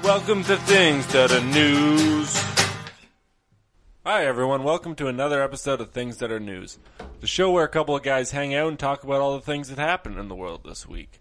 Welcome to Things That Are News. Hi everyone, welcome to another episode of Things That Are News, the show where a couple of guys hang out and talk about all the things that happened in the world this week.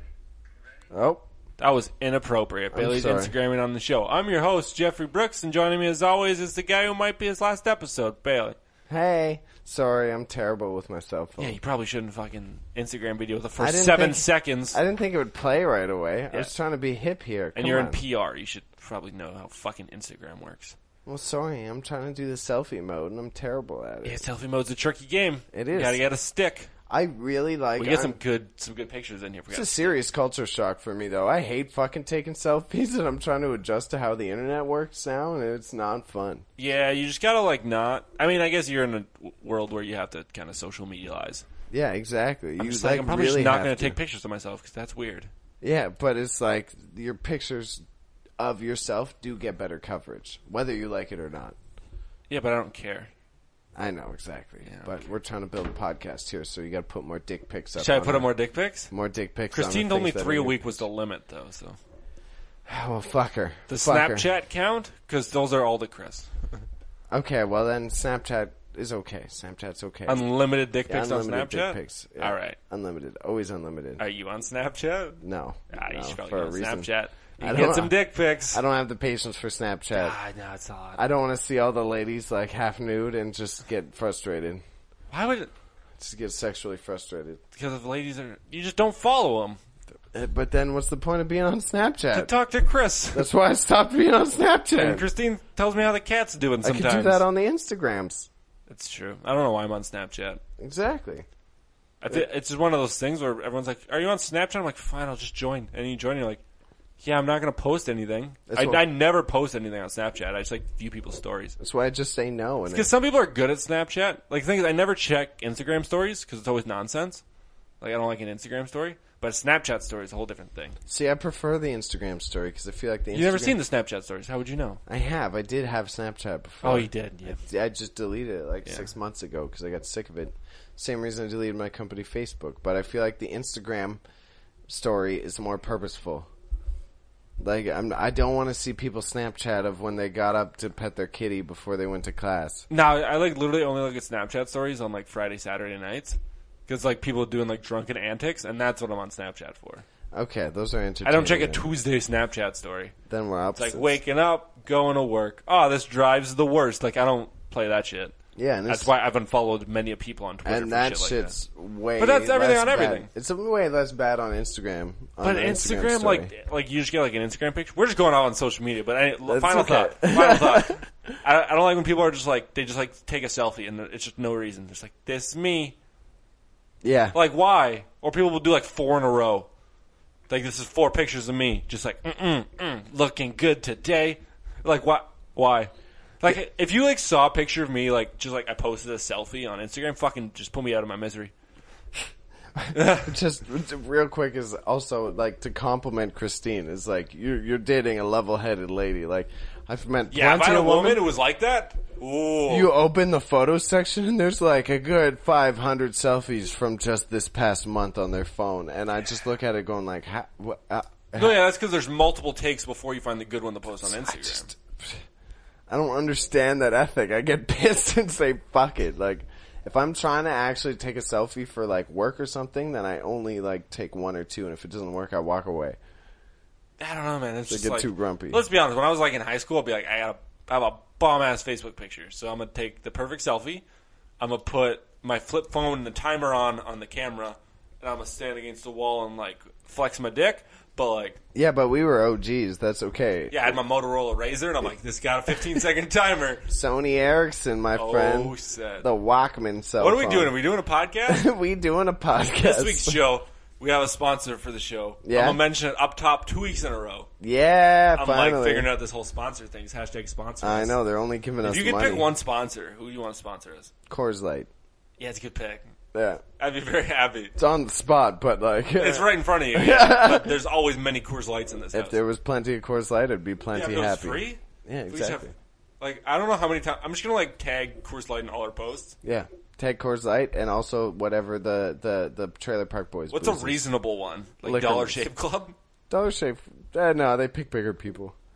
Oh. That was inappropriate. Bailey's Instagramming on the show. I'm your host, Jeffrey Brooks, and joining me as always is the guy who might be his last episode, Bailey. Hey. Sorry, I'm terrible with my cell phone. Yeah, you probably shouldn't fucking Instagram video the first 7 seconds. I didn't think it would play right away. Yeah. I was trying to be hip here. And you're in PR. You should probably know how fucking Instagram works. Well, sorry. I'm trying to do the selfie mode, and I'm terrible at it. Yeah, selfie mode's a tricky game. It is. You gotta get a stick. I really like... We get some good pictures in here. It's a serious culture shock for me, though. I hate fucking taking selfies, and I'm trying to adjust to how the internet works now, and it's not fun. Yeah, you just gotta, like, not... I mean, I guess you're in a world where you have to kind of social medialize. Yeah, exactly. I'm probably really just not gonna take pictures of myself, because that's weird. Yeah, but it's like, your pictures of yourself do get better coverage, whether you like it or not. Yeah, but I don't care. I know, exactly. Yeah, but we're trying to build a podcast here, so you got to put more dick pics up. Should I put up more dick pics? More dick pics. Christine told me 3 a week was the limit, though, so... Well, fuck her. The Snapchat count? Because those are all to Chris. Okay, well then Snapchat is okay. Snapchat's okay. Unlimited dick pics on Snapchat? Dick pics. Yeah. All right. Unlimited. Always unlimited. Are you on Snapchat? No. You should probably for get a on reason. Snapchat. You can get some dick pics. I don't have the patience for Snapchat. No, it's odd. I don't want to see all the ladies like half nude and just get frustrated. Why would it? Just get sexually frustrated. Because if ladies are... You just don't follow them. But then what's the point of being on Snapchat? To talk to Chris. That's why I stopped being on Snapchat. And Christine tells me how the cat's doing sometimes. I could do that on the Instagrams. It's true. I don't know why I'm on Snapchat. Exactly. It's just one of those things where everyone's like, are you on Snapchat? I'm like, fine, I'll just join. And you join and you're like, yeah, I'm not going to post anything. I never post anything on Snapchat. I just like view people's stories. That's why I just say no. Because some people are good at Snapchat. Like, the thing is, I never check Instagram stories because it's always nonsense. Like, I don't like an Instagram story. But a Snapchat story is a whole different thing. See, I prefer the Instagram story because I feel like the You've never seen the Snapchat stories. How would you know? I have. I did have Snapchat before. Oh, you did? Yeah. I just deleted it 6 months ago because I got sick of it. Same reason I deleted my company Facebook. But I feel like the Instagram story is more purposeful. Like, I don't want to see people Snapchat of when they got up to pet their kitty before they went to class. No, I like literally only look at Snapchat stories on like Friday, Saturday nights. Because like people doing like drunken antics, and that's what I'm on Snapchat for. Okay, those are entertaining. I don't check a Tuesday Snapchat story. Then we're opposites. It's like waking up, going to work. Oh, this drive's the worst. Like I don't play that shit. Yeah, and that's why I've unfollowed many people on Twitter. And that shit's way. But that's everything on bad. Everything. It's way less bad on Instagram. But Instagram, like you just get like an Instagram picture. We're just going out on social media. But final thought. I don't like when people are just like they just like take a selfie and it's just no reason. It's like this is me. Yeah. Like why? Or people will do like 4 in a row. Like this is 4 pictures of me, just like looking good today. Like what? Why? Like, if you, like, saw a picture of me, like, just, like, I posted a selfie on Instagram, fucking just put me out of my misery. Just real quick is also, like, to compliment Christine is, like, you're dating a level-headed lady. Like, I've met plenty of women. Yeah, if I had a woman who was like that, ooh. You open the photo section, and there's, like, a good 500 selfies from just this past month on their phone. And I just look at it going, like, no, yeah, that's because there's multiple takes before you find the good one to post on Instagram. I don't understand that ethic. I get pissed and say, fuck it. Like, if I'm trying to actually take a selfie for, like, work or something, then I only, like, take 1 or 2. And if it doesn't work, I walk away. I don't know, man. It's just get like, too grumpy. Let's be honest. When I was, like, in high school, I'd be like, I have a bomb-ass Facebook picture. So I'm going to take the perfect selfie. I'm going to put my flip phone and the timer on the camera. And I'm going to stand against the wall and, like, flex my dick. But like, yeah, but we were OGs. That's okay. Yeah, I had my Motorola Razr, and I'm like, this got a 15-second timer. Sony Ericsson, my friend. Sad. The Walkman cell What are phone. we doing? Are we doing a podcast? We doing a podcast. This week's show, we have a sponsor for the show. Yeah. I'm gonna mention it up top 2 weeks in a row. Yeah, I'm finally. like figuring out this whole sponsor thing. It's hashtag sponsor. I know they're only giving us money. If you could pick one sponsor, who do you want to sponsor us? Coors Light. Yeah, it's a good pick. Yeah. I'd be very happy. It's on the spot, but like... It's right in front of you, yeah. But there's always many Coors Lights in this house. If there was plenty of Coors Light, I'd be plenty happy. If it was free? Yeah, exactly. Like, I don't know how many times... I'm just going to, like, tag Coors Light in all our posts. Yeah. Tag Coors Light and also whatever the Trailer Park Boys What's a reasonable one? Like Dollar Shave Club? Dollar Shave... no, they pick bigger people.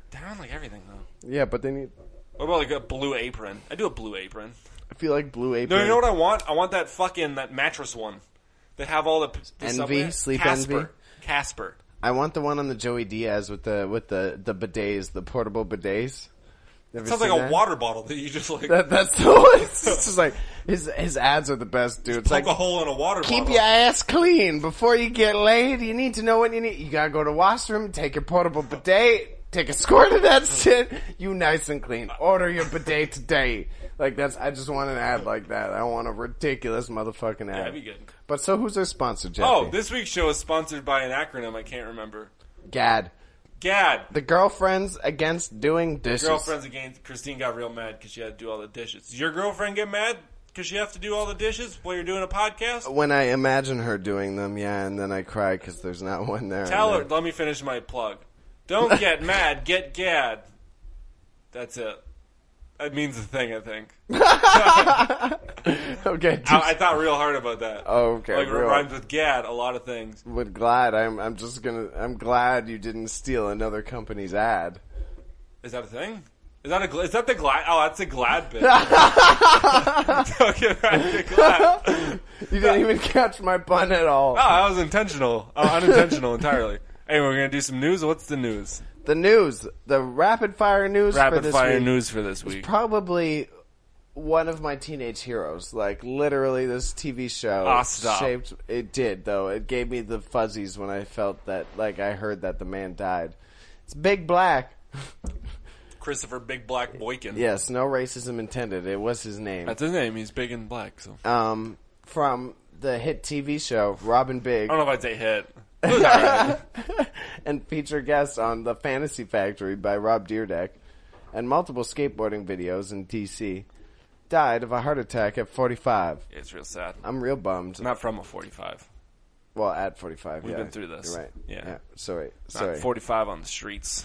They're on like everything though. Yeah, but they need. What about like a Blue Apron? I do a Blue Apron. I feel like Blue Apron. No, you know what I want? I want that mattress one. They have all the Envy, Sleep Casper. Envy. Casper. I want the one on the Joey Diaz with the bidets, the portable bidets. It sounds like a water bottle that you just like. That's the one. It's just like his ads are the best, dude. It's poke like a hole in a water bottle. keep your ass clean before you get laid. You need to know what you need. You gotta go to washroom, take your portable bidet, take a squirt of that shit. You nice and clean. Order your bidet today. Like I just want an ad like that. I want a ridiculous motherfucking ad. Yeah, that'd be good. But so who's our sponsor, Jeffy? Oh, this week's show is sponsored by an acronym I can't remember. GAD. GAD. The Girlfriends Against Doing Dishes. Girlfriends against Christine got real mad because she had to do all the dishes. Does your girlfriend get mad because you have to do all the dishes while you're doing a podcast? When I imagine her doing them, yeah, and then I cry because there's not one there. Tell her. Let me finish my plug. Don't get mad. Get GAD. That's it. That means a thing, I think. Okay. I thought real hard about that. Oh, okay. Like, it rhymes with GAD, a lot of things. With glad, I'm glad you didn't steal another company's ad. Is that a thing? Is that the Glad? Oh, that's the Glad bit. Don't get mad, get Glad. You didn't even catch my pun at all. Oh, that was intentional. Unintentional entirely. Anyway, we're going to do some news. What's the news? The news, the rapid fire news for this week. Rapid fire news for this week. Probably one of my teenage heroes. Like, literally, this TV show shaped. It did, though. It gave me the fuzzies when I felt that, like, I heard that the man died. It's Big Black. Christopher Big Black Boykin. Yes, no racism intended. It was his name. That's his name. He's big and black. So. From the hit TV show Robin Big. I don't know if I'd say hit. It was alright. And feature guests on The Fantasy Factory by Rob Dyrdek and multiple skateboarding videos in DC. Died of a heart attack at 45. Yeah, it's real sad. I'm real bummed. Not from a 45. Well, at 45. We've been through this. You're right. Yeah. Sorry. Not 45 on the streets.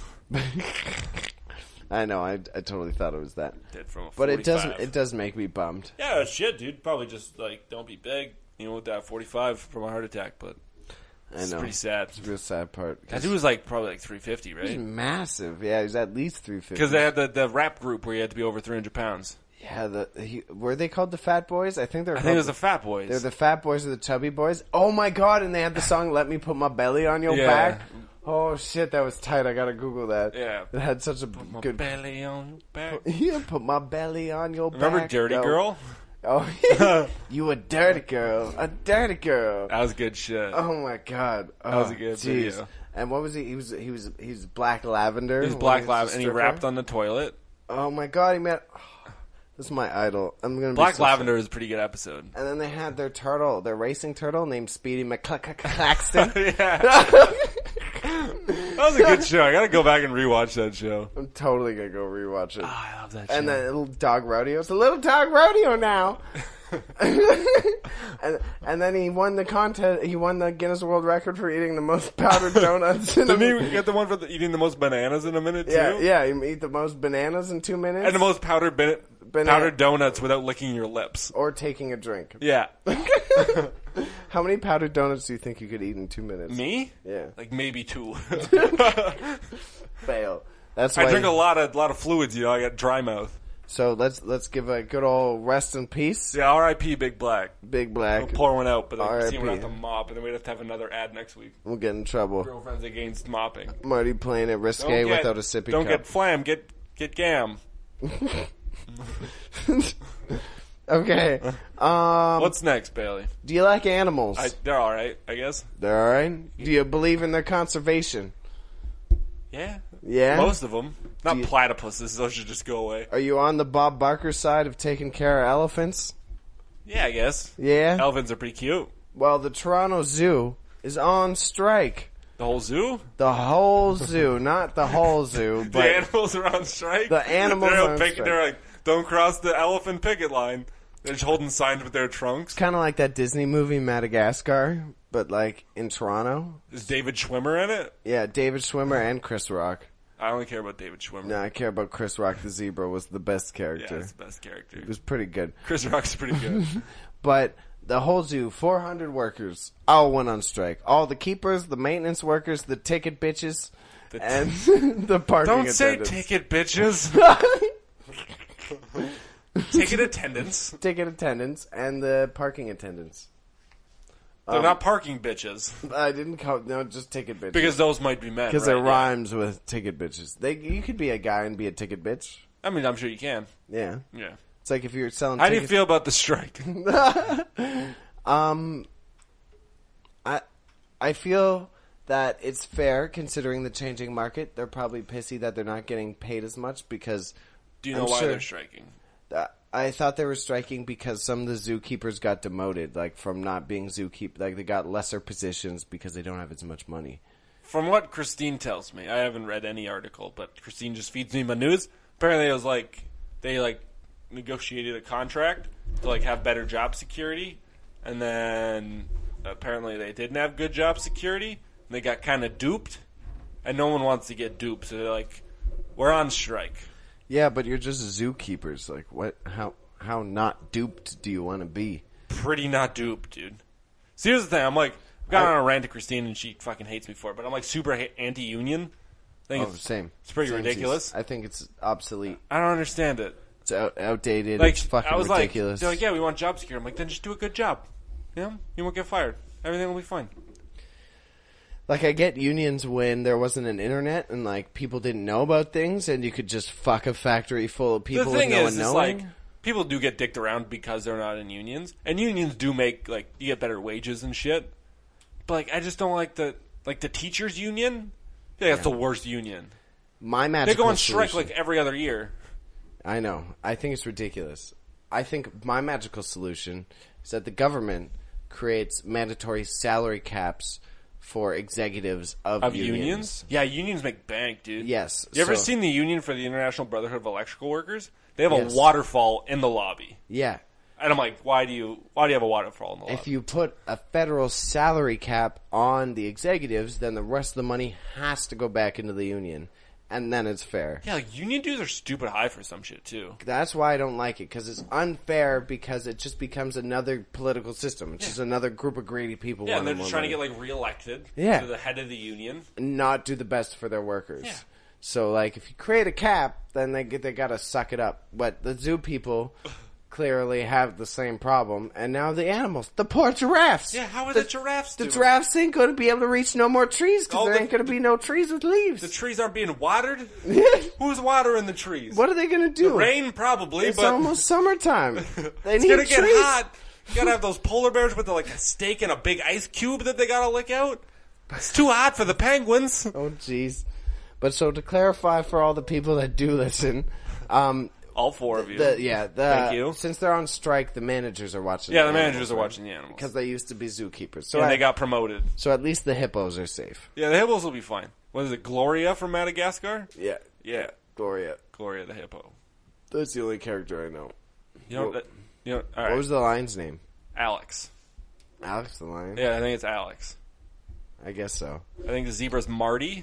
I know. I totally thought it was that. Did from a 45. But it does make me bummed. Yeah, shit, dude. Probably just like don't be big. You know, with that 45 from a heart attack, but. It's pretty sad. It's a real sad part. That dude was like probably like 350, right? He's massive. Yeah, he's at least 350. Because they had the rap group where you had to be over 300 pounds. Yeah, were they called the Fat Boys? I think it was the Fat Boys. They're the Fat Boys or the Chubby Boys. Oh my god! And they had the song "Let Me Put My Belly on Your Back." Oh shit, that was tight. I gotta Google that. Yeah, it had such a put good. My belly on your back. Yeah, put my belly on your back. Remember Dirty Girl? Oh, you a dirty girl, a dirty girl. That was good shit. Oh my god, that was a good video. And what was he? He was Black Lavender. He was Black Lavender, and he rapped on the toilet. Oh my god, he met. This is my idol. I'm gonna. Black Lavender is a pretty good episode. And then they had their racing turtle named Speedy McClaxton. Yeah. That was a good show. I gotta go back and rewatch that show. I'm totally gonna go rewatch it. Oh, I love that show. And then little dog rodeo. It's a little dog rodeo now. and then he won the contest. He won the Guinness World Record for eating the most powdered donuts. Didn't he get the one for eating the most bananas in a minute too? Yeah. He eat the most bananas in 2 minutes, and the most powdered donuts without licking your lips or taking a drink. Yeah. How many powdered donuts do you think you could eat in 2 minutes? Me? Yeah, like maybe 2. Fail. That's why I drink a lot of fluids. You know, I got dry mouth. So let's give a good old rest in peace. Yeah, R.I.P. Big Black. Big Black. We'll pour one out, but then R.I.P. we'll have to mop, and then we'd have to have another ad next week. We'll get in trouble. Girlfriends against mopping. Marty playing it risque without a sippy cup. Don't get flam. Get gam. Okay. What's next, Bailey? Do you like animals? They're all right, I guess. They're all right. Do you believe in their conservation? Yeah. Yeah? Most of them. Not platypuses. Those should just go away. Are you on the Bob Barker side of taking care of elephants? Yeah, I guess. Yeah? Elephants are pretty cute. Well, the Toronto Zoo is on strike. The whole zoo? The whole zoo. Not the whole zoo, but... The animals are on strike? The animals are on strike. They're like, don't cross the elephant picket line. They're just holding signs with their trunks. Kind of like that Disney movie Madagascar, but like in Toronto. Is David Schwimmer in it? Yeah, David Schwimmer and Chris Rock. I only care about David Schwimmer. No, I care about Chris Rock. The zebra was the best character. Yeah, it's the best character. It was pretty good. Chris Rock's pretty good. But the whole zoo, 400 workers, all went on strike. All the keepers, the maintenance workers, the ticket bitches, and the parking Don't say attendants. ticket, bitches. Ticket attendants. Ticket attendants and the parking attendants. They're not parking bitches. I didn't call no, just ticket bitches. Because those might be men. Because right? it rhymes with ticket bitches. You could be a guy and be a ticket bitch. I mean, I'm sure you can. Yeah. Yeah. It's like if you're selling How do you tickets. feel about the strike? I feel that it's fair considering the changing market. They're probably pissy that they're not getting paid as much because. Do you know I'm why sure- they're striking? I thought they were striking because some of the zookeepers got demoted, like from not being zookeeper. Like they got lesser positions because they don't have as much money. From what Christine tells me, I haven't read any article, but Christine just feeds me my news. Apparently, it was like they negotiated a contract to have better job security, and then apparently they didn't have good job security, and they got kind of duped, and no one wants to get duped, so they're like, "We're on strike." Yeah, but you're just zookeepers. Like, what? How not duped do you want to be? Pretty not duped, dude. See, here's the thing. I'm I've gone on a rant to Christine, and she fucking hates me for it, but I'm super anti-union. I think Same. It's pretty Same ridiculous. I think it's obsolete. I don't understand it. It's outdated. It's fucking I was ridiculous. They're like, yeah, we want job security. I'm like, then just do a good job. You won't get fired. Everything will be fine. Like, I get unions when there wasn't an internet and, people didn't know about things and you could just fuck a factory full of people The thing with no is, one it's knowing. people do get dicked around because they're not in unions. And unions do make, you get better wages and shit. But, I just don't like the teachers union. I think that's the worst union. My magical They go on strike, solution- every other year. I know. I think it's ridiculous. I think my magical solution is that the government creates mandatory salary caps for executives of unions. Yeah, unions make bank, dude. Yes. You ever so- seen the union for the International Brotherhood of Electrical Workers? They have Yes. a waterfall in the lobby. Yeah. And I'm like, why do you have a waterfall in the lobby? If you put a federal salary cap on the executives, then the rest of the money has to go back into the union. And then it's fair. Yeah, union dues are stupid high for some shit, too. That's why I don't like it, because it's unfair, because it just becomes another political system. It's just another group of greedy people. Yeah, and they're wanting just more trying to money. get, reelected Yeah. to the head of the union. Not do the best for their workers. Yeah. So, if you create a cap, then they gotta suck it up. But the zoo people clearly have the same problem, and now the animals, the poor giraffes. Yeah, how are the giraffes The doing? giraffes ain't going to be able to reach no more trees because Oh, there the- ain't going to be no trees with leaves. The trees aren't being watered? Who's watering the trees? What are they going to do? The rain, probably, It's but almost summertime. They it's need gonna get trees. hot. You gotta have those polar bears with a steak and a big ice cube that they gotta lick out. It's too hot for the penguins. Oh, jeez. But so to clarify for all the people that do listen, All four of you. Thank you. Since they're on strike, the managers are watching. Yeah, the managers are watching the animals. because they used to be zookeepers. So Yeah, they got promoted. so at least the hippos are safe. Yeah, the hippos will be fine. What is it, Gloria from Madagascar? Yeah, Yeah, Gloria. Gloria the hippo. That's the only character I know. All What right. was the lion's name? Alex. Alex the lion. Yeah, I think it's Alex. I guess so. I think the zebra's Marty.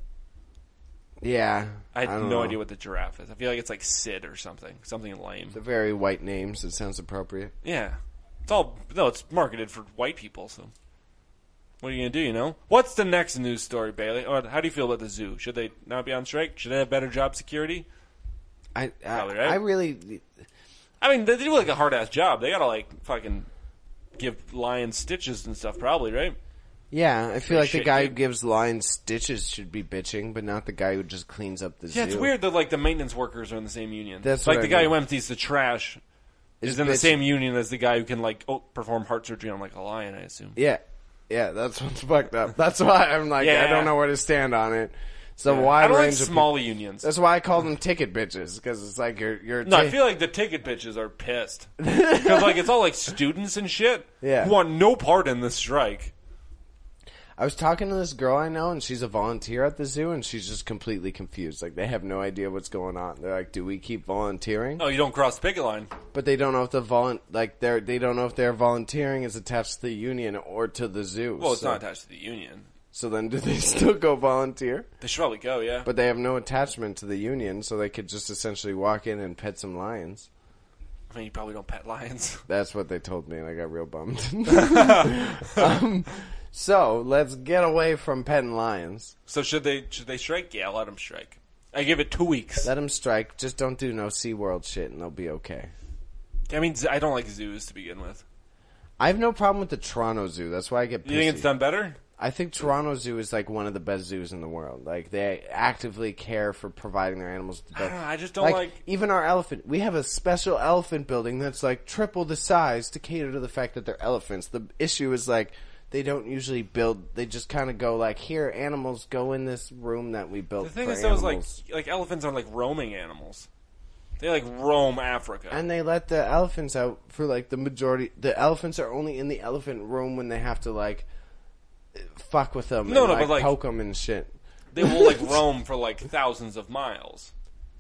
Yeah, I have don't no know. idea what the giraffe is. I feel like it's like Sid or something. Something lame. They're very white names. It sounds appropriate. Yeah. It's marketed for white people, so. What are you going to do, What's the next news story, Bailey? Or how do you feel about the zoo? Should they not be on strike? Should they have better job security? Probably, right? I really. I mean, they do a hard-ass job. They got to, fucking give lions stitches and stuff, probably, right? Yeah, I feel like the shit, guy who dude. gives lions stitches should be bitching, but not the guy who just cleans up the zoo. Yeah, it's weird that, the maintenance workers are in the same union. That's like what the I guy mean. who empties the trash is in the bitching. same union as the guy who can, perform heart surgery on, a lion, I assume. Yeah, that's what's fucked up. That's why I'm like, Yeah. I don't know where to stand on it. It's a Yeah. wide I don't like range of small unions. That's why I call them ticket bitches, because it's like you're. No, I feel like the ticket bitches are pissed. Because, it's all, students and shit Yeah. who want no part in this strike. I was talking to this girl I know, and she's a volunteer at the zoo, and she's just completely confused. Like, they have no idea what's going on. They're like, do we keep volunteering? Oh, you don't cross the picket line. But they don't know if they don't know if their volunteering is attached to the union or to the zoo. Well, it's so, not attached to the union. So then do they still go volunteer? They should probably go, yeah. But they have no attachment to the union, so they could just essentially walk in and pet some lions. I mean, you probably don't pet lions. That's what they told me, and I got real bummed. So let's get away from petting lions. So should they strike? Yeah, let them strike. I give it 2 weeks. Let them strike. Just don't do no SeaWorld shit, and they'll be okay. I mean, I don't like zoos to begin with. I have no problem with the Toronto Zoo. That's why I get pissy. You think it's done better? I think Toronto Zoo is like one of the best zoos in the world. Like, they actively care for providing their animals the best. I just don't like... Even our elephant. We have a special elephant building that's like triple the size to cater to the fact that they're elephants. The issue is like, they don't usually build... They just kind of go like, here, animals, go in this room that we built for animals. The thing is, though, is like elephants are like roaming animals. They like roam Africa. And they let the elephants out for like the majority... The elephants are only in the elephant room when they have to like... fuck with them but like poke them and shit. They will like roam for like thousands of miles.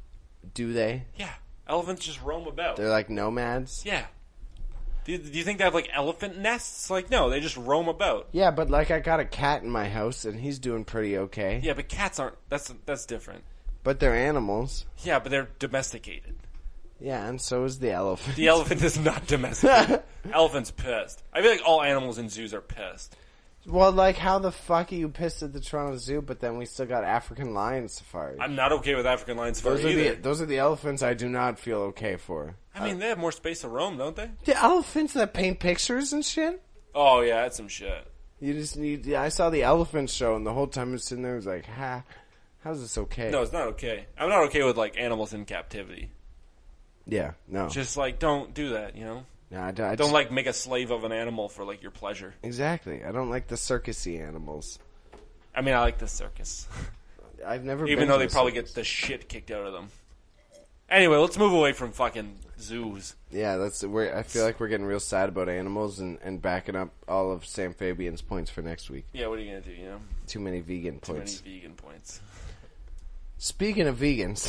Do they? Yeah. Elephants just roam about. They're like nomads? Yeah. Do you think they have like elephant nests? Like, no, they just roam about. Yeah, but like I got a cat in my house and he's doing pretty okay. Yeah, but cats aren't... That's different. But they're animals. Yeah, but they're domesticated. Yeah, and so is the elephant. The elephant is not domesticated. Elephant's pissed. I feel like all animals in zoos are pissed. Well, like, how the fuck are you pissed at the Toronto Zoo, but then we still got African lion safari? I'm not okay with African lion safari either. Those are the elephants I do not feel okay for. I mean, they have more space to roam, don't they? The elephants that paint pictures and shit? Oh, yeah, that's some shit. You just need... I saw the elephant show, and the whole time I was sitting there, I was like, how's this okay? No, it's not okay. I'm not okay with, like, animals in captivity. Yeah, no. Just, like, don't do that, you know? No, I don't like make a slave of an animal for like your pleasure. Exactly. I don't like the circusy animals. I mean, I like the circus. I've never even though they probably get the shit kicked out of them. Anyway, let's move away from fucking zoos. Yeah, I feel like we're getting real sad about animals and backing up all of Sam Fabian's points for next week. Yeah, what are you gonna do? You know, too many vegan points. Too many vegan points. Speaking of vegans,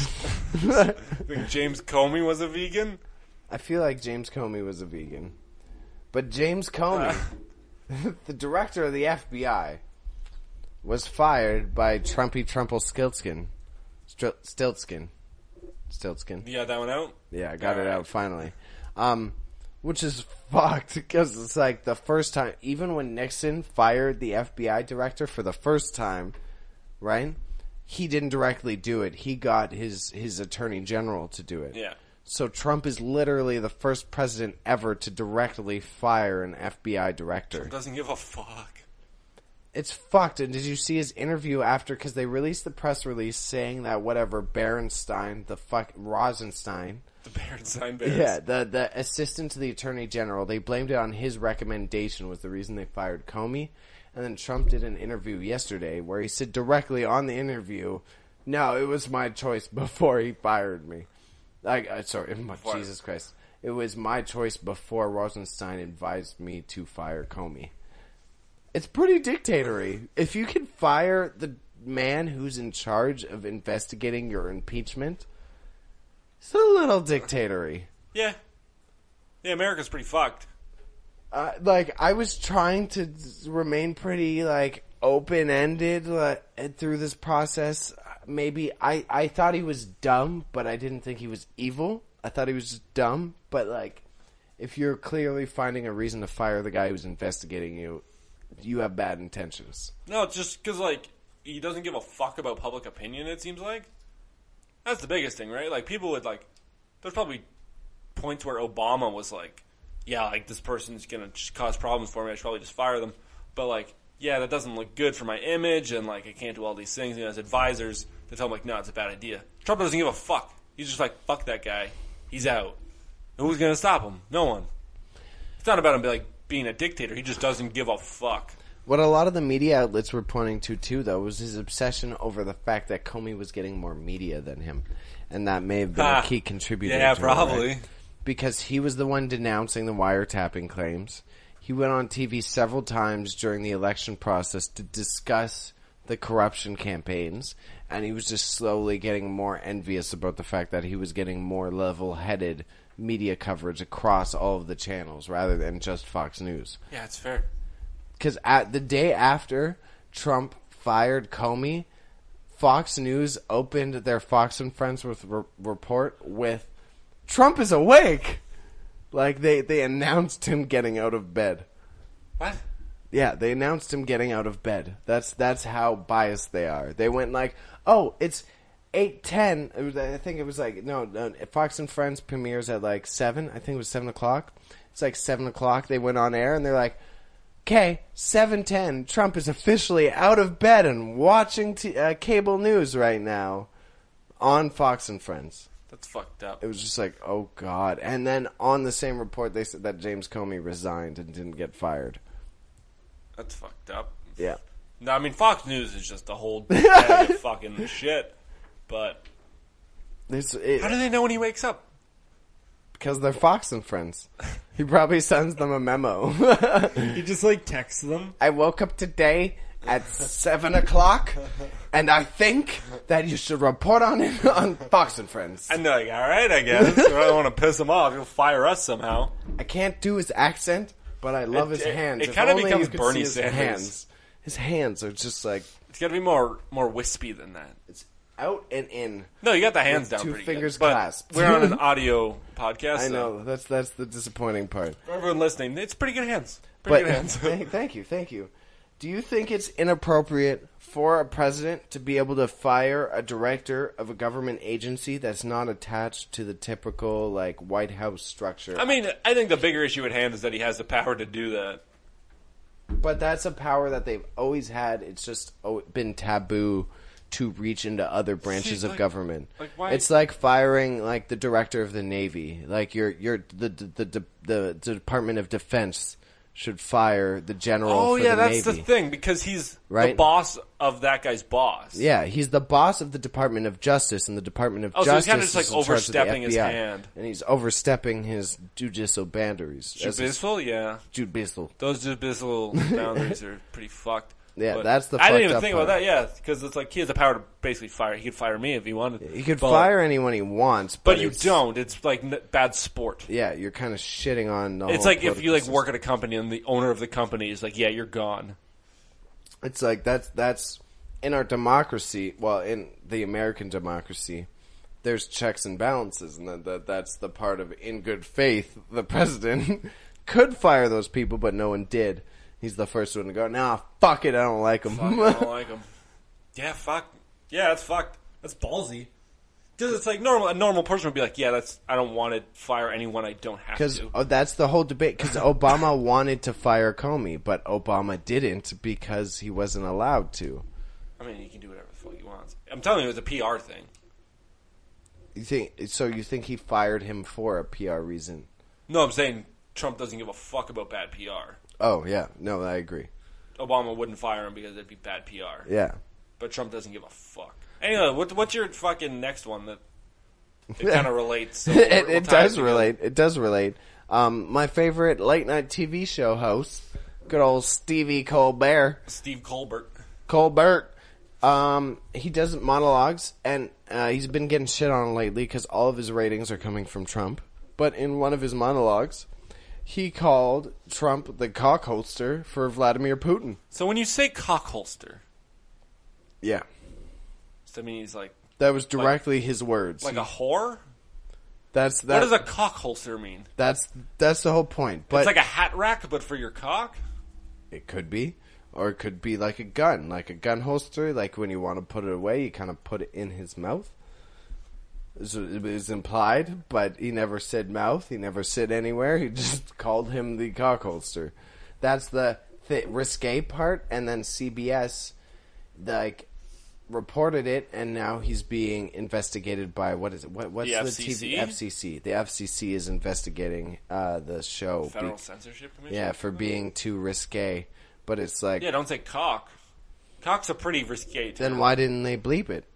think James Comey was a vegan. I feel like James Comey was a vegan. But James Comey, the director of the FBI, was fired by Trumpy Trumpelstiltskin. Stiltskin. You got that one out? Yeah, I got it out finally. Which is fucked, because it's like the first time, even when Nixon fired the FBI director for the first time, right? He didn't directly do it. He got his attorney general to do it. Yeah. So Trump is literally the first president ever to directly fire an FBI director. Trump doesn't give a fuck. It's fucked. And did you see his interview after? Because they released the press release saying that whatever Rosenstein, the Berenstain Bears. Yeah, the assistant to the attorney general, they blamed it on his recommendation was the reason they fired Comey. And then Trump did an interview yesterday where he said directly on the interview, no, it was my choice before he fired me. Jesus Christ. It was my choice before Rosenstein advised me to fire Comey. It's pretty dictatorial. If you can fire the man who's in charge of investigating your impeachment, it's a little dictatorial. Yeah. Yeah, America's pretty fucked. I was trying to remain pretty, open-ended through this process. Maybe I thought he was dumb, but I didn't think he was evil. I thought he was just dumb, but if you're clearly finding a reason to fire the guy who's investigating you, you have bad intentions. No, it's just because he doesn't give a fuck about public opinion. It seems like that's the biggest thing, right? People would there's probably points where Obama was this person's gonna just cause problems for me. I should probably just fire them, but yeah, that doesn't look good for my image, and I can't do all these things. As advisors, they tell him no, it's a bad idea. Trump doesn't give a fuck. He's just fuck that guy. He's out. And who's gonna stop him? No one. It's not about him being a dictator. He just doesn't give a fuck. What a lot of the media outlets were pointing to too, though, was his obsession over the fact that Comey was getting more media than him, and that may have been a key contributor. Yeah, to probably. It, right? Because he was the one denouncing the wiretapping claims. He went on TV several times during the election process to discuss the corruption campaigns, and he was just slowly getting more envious about the fact that he was getting more level-headed media coverage across all of the channels rather than just Fox News. Yeah, it's fair. Because at the day after Trump fired Comey, Fox News opened their Fox and Friends report with, Trump is awake! They announced him getting out of bed. What? Yeah, they announced him getting out of bed. That's how biased they are. They went like, oh, it's 8:10. I think it was like, no, Fox and Friends premieres at like 7. I think it was 7 o'clock. It's like 7 o'clock. They went on air and they're like, okay, 7:10. Trump is officially out of bed and watching cable news right now on Fox and Friends. That's fucked up. It was just like, oh God. And then on the same report, they said that James Comey resigned and didn't get fired. That's fucked up. Yeah. No, I mean, Fox News is just a whole bag of fucking shit. But how do they know when he wakes up? Because they're Fox and Friends. He probably sends them a memo. He just like texts them. I woke up today at 7 o'clock, and I think that you should report on it on Fox and Friends. And they're like, all right, I guess. I don't want to piss him off. He'll fire us somehow. I can't do his accent, but I love his hands. It kind of becomes you could Bernie see Sanders. Hands. His hands are just like... It's got to be more wispy than that. It's out and in. No, you got the hands down two pretty fingers good. clasped. But we're on an audio podcast. I know. That's the disappointing part. For everyone listening, it's pretty good hands. But Pretty good hands. thank you. Do you think it's inappropriate for a president to be able to fire a director of a government agency that's not attached to the typical like White House structure? I mean, I think the bigger issue at hand is that he has the power to do that. But that's a power that they've always had. It's just been taboo to reach into other branches of government. Like why? It's like firing like the director of the Navy. Like the Department of Defense should fire the general for the Navy. That's the thing, because he's the boss of that guy's boss. Yeah, he's the boss of the Department of Justice, and the Department of so Justice he's kind of just like is in charge of the overstepping his FBI, hand. and he's overstepping his judicial boundaries. Judicial, yeah. Judicial. Those judicial boundaries are pretty fucked. Yeah, But that's the I didn't fucked even up think part. about that, yeah, because it's like he has the power to basically fire. He could fire me if he wanted. He could But- fire anyone he wants, But you it's- don't. It's like bad sport. Yeah, you're kind of shitting on the It's whole like if you like political work at a company and the owner of the company is like, yeah, you're gone. It's like that's in our democracy. Well, in the American democracy, there's checks and balances, and that's the part of in good faith. The president could fire those people, but no one did. He's the first one to go. Nah, fuck it, I don't like him. Fuck, I don't like him. Yeah, fuck. Yeah, that's fucked. That's ballsy. Because it's like a normal person would be like, yeah, I don't want to fire anyone I don't have Because to. that's the whole debate. Because Obama wanted to fire Comey, but Obama didn't because he wasn't allowed to. I mean, he can do whatever the fuck he wants. I'm telling you, it was a PR thing. You think he fired him for a PR reason? No, I'm saying Trump doesn't give a fuck about bad PR. Oh yeah, no, I agree. Obama wouldn't fire him because it'd be bad PR. Yeah. But Trump doesn't give a fuck. Anyway, what's your fucking next one that it kind of relates? So It does relate. It does relate. My favorite late night TV show host, good old Stevie Colbert. Steve Colbert. He does monologues, and he's been getting shit on lately because all of his ratings are coming from Trump. But in one of his monologues, he called Trump the cock holster for Vladimir Putin. So when you say cock holster, Yeah. does that mean he's like That was directly his words. a whore? That's What does a cock holster mean? That's the whole point. But It's like a hat rack, but for your cock? it could be. Or it could be like a gun holster. Like when you want to put it away, you kind of put it in his mouth. It was implied, but he never said mouth. He never said anywhere. He just called him the cock holster. That's the risque part. And then CBS, reported it, and now he's being investigated by what is it? What's the FCC? TV? FCC. The FCC is investigating the show. Federal Censorship Commission? Yeah, for being too risque. But it's like, Yeah, don't say cock. Cock's a pretty risque term. then why didn't they bleep it?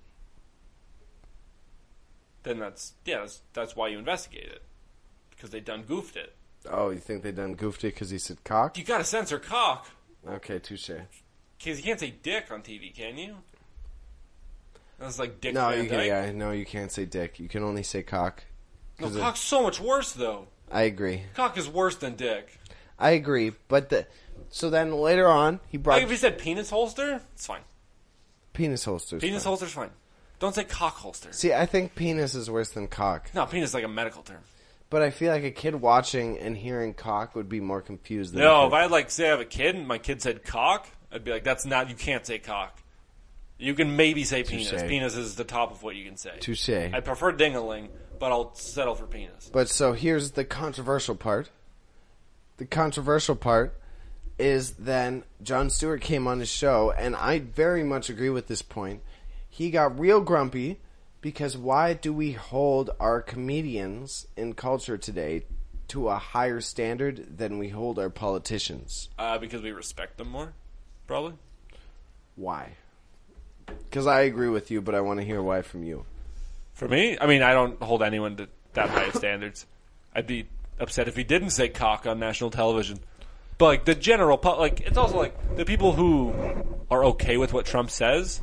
Then that's why you investigate it. Because they done goofed it. Oh, you think they done goofed it because he said cock? You gotta censor cock. Okay, touche. Because you can't say dick on TV, can you? That's like Dick No, Van Dyke. no, you can't say dick. You can only say cock. No, 'Cause cock's so much worse, though. I agree. Cock is worse than dick. I agree, but so then later on he brought Like if he said penis holster, it's fine. penis holsters. Penis fine. holster's fine. Don't say cock holster. See, I think penis is worse than cock. No, penis is like a medical term. But I feel like a kid watching and hearing cock would be more confused than No, a if kid. I like say I have a kid and my kid said cock, I'd be like, that's not. You can't say cock. You can maybe say penis. Touché. Penis is the top of what you can say. Touche. I prefer dingaling, but I'll settle for penis. But so here's the controversial part. The controversial part is then Jon Stewart came on his show, and I very much agree with this point. He got real grumpy because why do we hold our comedians in culture today to a higher standard than we hold our politicians? Because we respect them more, probably. Why? Because I agree with you, but I want to hear why from you. For me, I mean, I don't hold anyone to that high of standards. I'd be upset if he didn't say cock on national television. But like the general, like it's also like the people who are okay with what Trump says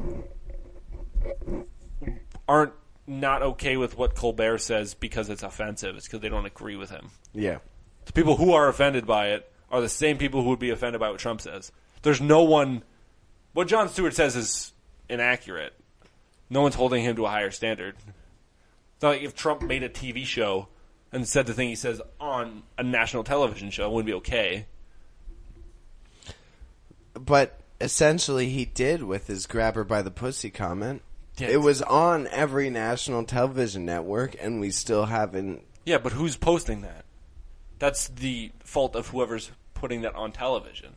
aren't not okay with what Colbert says because it's offensive. It's because they don't agree with him. Yeah. The people who are offended by it are the same people who would be offended by what Trump says. There's no one. What Jon Stewart says is inaccurate. No one's holding him to a higher standard. It's not like if Trump made a TV show and said the thing he says on a national television show, it wouldn't be okay. But essentially he did with his grab her by the pussy comment. Yeah, It was on every national television network, and we still haven't. Yeah, but who's posting that? That's the fault of whoever's putting that on television.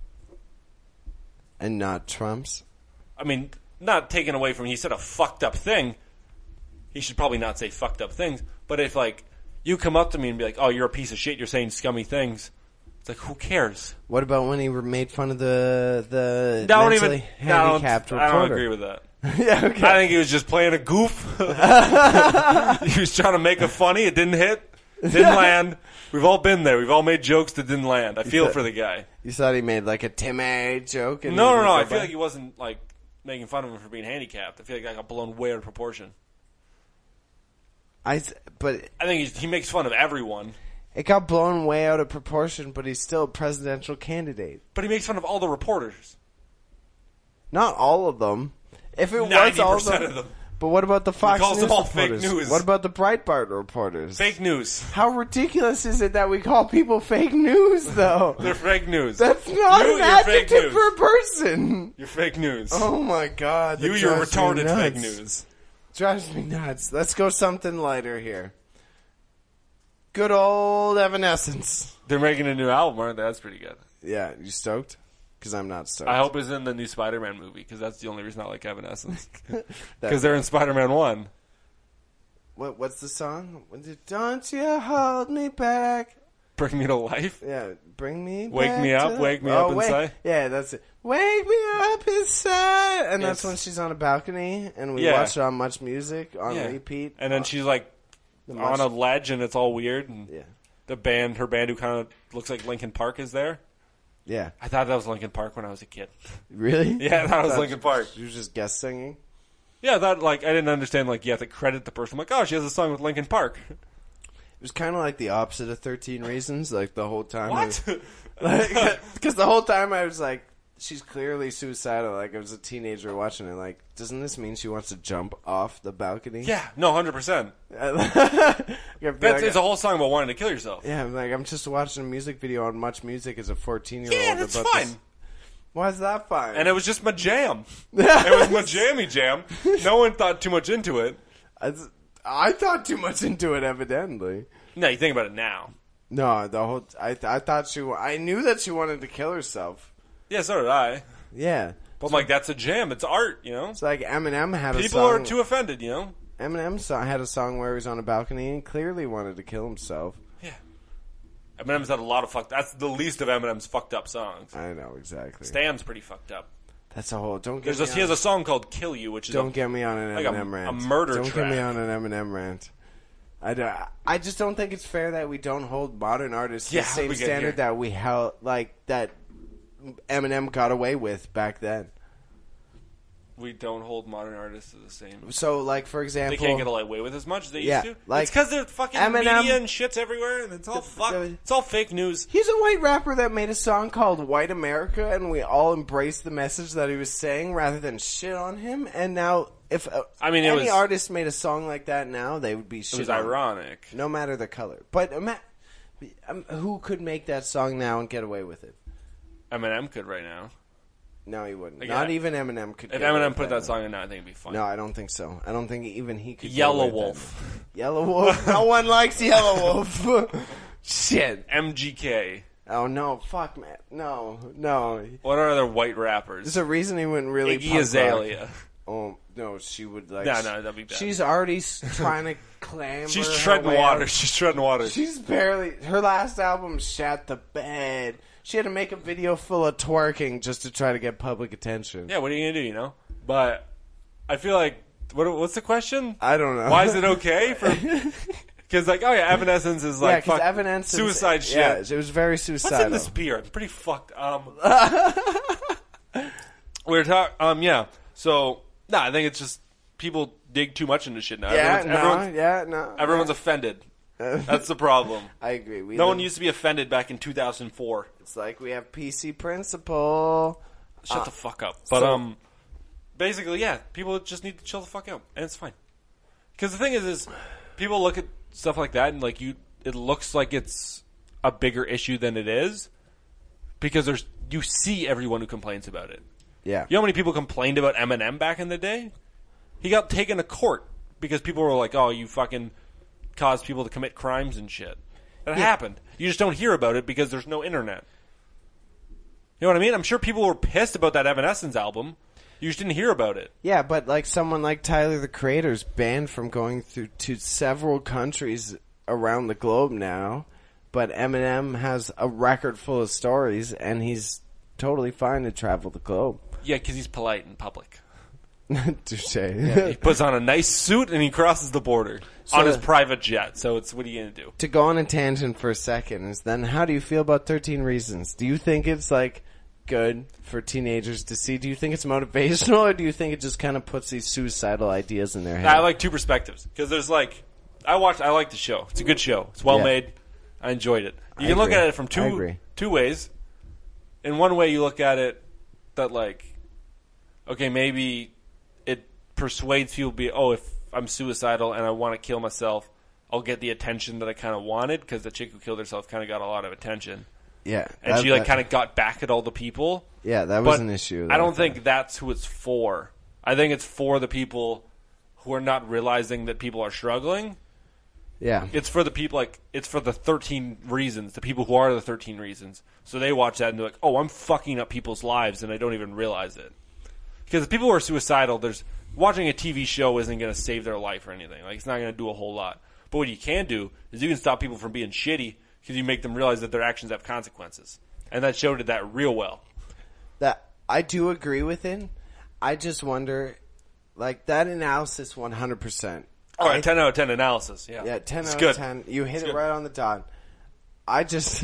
And not Trump's. I mean, not taken away from he said a fucked up thing. He should probably not say fucked up things. But if, like, you come up to me and be like, oh, you're a piece of shit, you're saying scummy things, it's like, who cares? What about when he made fun of the Don't mentally even. handicapped I don't reporter? agree with that. Yeah, okay. I think he was just playing a goof. He was trying to make it funny. It didn't hit. Didn't land. We've all been there. We've all made jokes that didn't land. I feel for the guy. You thought he made like a Timmy joke? And No. he I would go feel by? like he wasn't like making fun of him for being handicapped. I feel like that got blown way out of proportion. But I think he makes fun of everyone, it got blown way out of proportion. But he's still a presidential candidate. but he makes fun of all the reporters. Not all of them. If it was all 90% of them. But what about the Fox calls News them all fake reporters? news. What about the Breitbart reporters? Fake news. How ridiculous is it that we call people fake news, though? They're fake news. That's not You, an you're fake adjective news. for a person. You're fake news. Oh my god. that you're drives me retarded fake nuts. news. Drives me nuts. Let's go something lighter here. Good old Evanescence. They're making a new album, aren't they? That's pretty good. Yeah, you stoked? Because I'm not stoked. I hope it's in the new Spider-Man movie, because that's the only reason I like Evanescence. That- Because they're in Spider-Man 1. What's the song? Don't you hold me back? Bring me to life. Yeah, bring me Wake back me up, to- wake me up wait. inside. Yeah, that's it. Wake me up inside. And that's Yes. when she's on a balcony, and we Yeah. watch it on Much Music on Yeah. repeat. And then she's like The on Much- a ledge, and it's all weird. And Yeah. her band who kind of looks like Linkin Park is there. Yeah. I thought that was Linkin Park when I was a kid. Really? Yeah, I thought it was Linkin Park. You were just guest singing? Yeah, that like I didn't understand. Like you have to credit the person. I'm like, oh, she has a song with Linkin Park. It was kind of like the opposite of 13 Reasons. Like the whole time. What? Because the whole time I was like, she's clearly suicidal. Like I was a teenager watching it. Like, doesn't this mean she wants to jump off the balcony? Yeah, no, 100%. That's It's a whole song about wanting to kill yourself. Yeah, I'm just watching a music video on Much Music as a 14-year-old. Yeah, that's about fine. this- Why is that fine? And it was just my jam. It was my jammy jam. No one thought too much into it. I thought too much into it, evidently. No, you think about it now. No, I thought I knew that she wanted to kill herself. Yeah, so did I. Yeah. But I'm like, that's a jam. It's art, you know? It's like Eminem had a People song. are too offended, you know? Eminem had a song where he was on a balcony and clearly wanted to kill himself. Yeah. Eminem's had a lot of fucked. That's the least of Eminem's fucked up songs. I know exactly. Stan's pretty fucked up. That's a whole. Don't get. He has a song called "Kill You," which is Don't get me on an like Eminem rant. a murder Don't track. get me on an Eminem rant. I just don't think it's fair that we don't hold modern artists to Yeah, the how'd same we get standard here? that we held, like that Eminem got away with back then. We don't hold modern artists to the same. So, like, for example... They can't get away with as much as they Yeah, used to. like it's because they're fucking Eminem- media and shit's everywhere, and it's all it's all fake news. He's a white rapper that made a song called White America, and we all embraced the message that he was saying rather than shit on him. And now, if any artist made a song like that now, they would be shit on. It was ironic. No matter the color. But who could make that song now and get away with it? Eminem could right now. No, he wouldn't. Like, Not even Eminem could. If Eminem put that song in now, I think it'd be fun. No, I don't think so. I don't think even he could. Yellow Wolf. Yellow Wolf. No one likes Yellow Wolf. Shit. MGK. Oh no! Fuck, man. No. What are other white rappers? There's a reason he wouldn't really. Iggy Azalea. Rock. Oh no, she would like. No, that'd be bad. She's already trying to clamber. She's treading water. She's treading water. She's barely. Her last album shat the bed. She had to make a video full of twerking just to try to get public attention. Yeah, what are you gonna do? You know, but I feel like what's the question? I don't know. Why is it okay for? Because like, oh yeah, Evanescence is like Evanescence, suicide shit. Yeah, it was very suicidal. What's in this beer? It's pretty fucked. We're talking. Yeah. So I think it's just people dig too much into shit now. Everyone's offended. That's the problem. I agree. No one used to be offended back in 2004. It's like we have PC principle. Shut the fuck up. But basically, yeah, people just need to chill the fuck out, and it's fine. Because the thing is people look at stuff like that and like it looks like it's a bigger issue than it is, because you see everyone who complains about it. Yeah. You know how many people complained about Eminem back in the day? He got taken to court because people were like, "Oh, you fucking caused people to commit crimes and shit." That happened. You just don't hear about it because there's no internet. You know what I mean? I'm sure people were pissed about that Evanescence album. You just didn't hear about it. Yeah, but like someone like Tyler, the Creator's banned from going to several countries around the globe now. But Eminem has a record full of stories, and he's totally fine to travel the globe. Yeah, because he's polite in public. Touche. Yeah, he puts on a nice suit and he crosses the border on his private jet. So it's, what are you going to do? To go on a tangent for a second is then, how do you feel about 13 Reasons? Do you think it's like good for teenagers to see? Do you think it's motivational, or do you think it just kind of puts these suicidal ideas in their head? I like two perspectives, because there's like, I like the show. It's a good show. It's well made. I enjoyed it. You can look at it from two ways. In one way, you look at it that like, okay, maybe it persuades people to be, if I'm suicidal and I want to kill myself, I'll get the attention that I kind of wanted, because the chick who killed herself kind of got a lot of attention. Yeah. And she kind of got back at all the people. Yeah, that was an issue. I don't think that's who it's for. I think it's for the people who are not realizing that people are struggling. Yeah. It's for the people, like, it's for the 13 reasons, the people who are the 13 reasons. So they watch that and they're like, oh, I'm fucking up people's lives and I don't even realize it. Because the people who are suicidal, watching a TV show isn't going to save their life or anything. Like, it's not going to do a whole lot. But what you can do is you can stop people from being shitty, because you make them realize that their actions have consequences. And that show did that real well. That I do agree with it. I just wonder, like, that analysis 100%. All right, 10 out of 10 analysis. Yeah, yeah, 10 out of 10. You hit it right on the dot. I just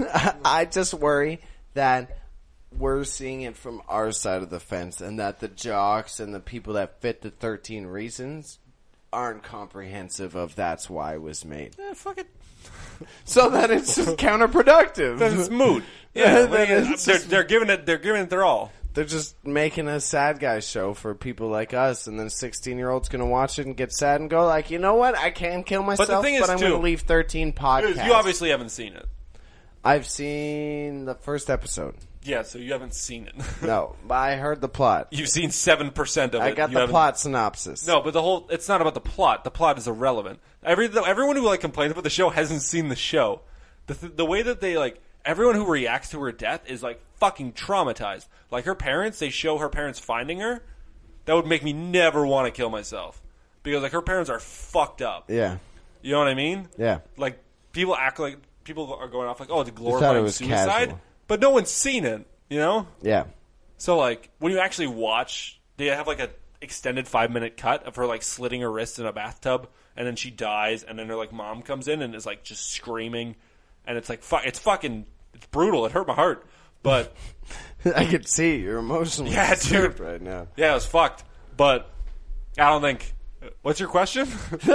worry that we're seeing it from our side of the fence, and that the jocks and the people that fit the 13 reasons aren't comprehensive of that's why it was made. Yeah, fuck it. So that it's just counterproductive. Then it's mood. Yeah, they're giving it their all. They're just making a sad guy show for people like us, and then 16-year-olds going to watch it and get sad and go like, you know what? I can kill myself, but I'm going to leave 13 podcasts. You obviously haven't seen it. I've seen the first episode. Yeah, so you haven't seen it. No, but I heard the plot. You've seen 7% of it. I got the plot synopsis. No, but it's not about the plot. The plot is irrelevant. Everyone who complains about the show hasn't seen the show. The way that they everyone who reacts to her death is fucking traumatized. Like her parents, they show her parents finding her. That would make me never want to kill myself, because her parents are fucked up. Yeah. You know what I mean? Yeah. People act like people are going off it's glorifying suicide. Casual. But no one's seen it, you know? Yeah. So, when you actually watch, they have, an extended 5-minute cut of her, slitting her wrists in a bathtub, and then she dies, and then her, mom comes in and is, just screaming, and it's, it's brutal. It hurt my heart, but... I could see you're emotionally disturbed right now. Yeah, it was fucked. But I don't think. What's your question?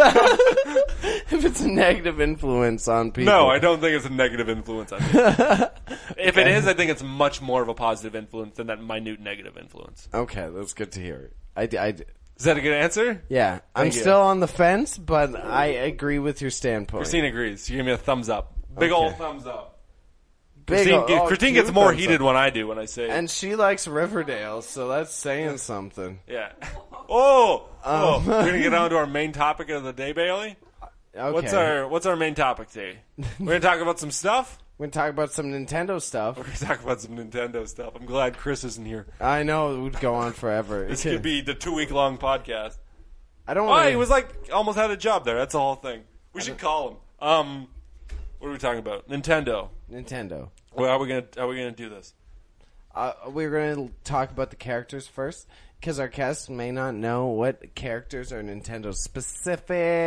If it's a negative influence on people. No, I don't think it's a negative influence on me. If it is, I think it's much more of a positive influence than that minute negative influence. Okay, that's good to hear. Is that a good answer? Yeah, I'm you. still on the fence, but I agree with your standpoint. Christine agrees. You give me a thumbs up. Big Okay. old thumbs up. Big Christine two gets more thumbs heated up. when I do when I say it. And she likes Riverdale, so that's saying something. Yeah. We're gonna get on to our main topic of the day, Bailey. Okay. What's our main topic today? We're gonna talk about some stuff. We're going to talk about some Nintendo stuff. We're gonna talk about some Nintendo stuff. I'm glad Chris isn't here. I know it would go on forever. This could be the 2-week-long podcast. I don't Oh, want he was like almost had a job there. That's the whole thing. We should call him. What are we talking about? Nintendo. Nintendo. Well, how are we gonna do this? We're going to talk about the characters first, because our guests may not know what characters are Nintendo specific.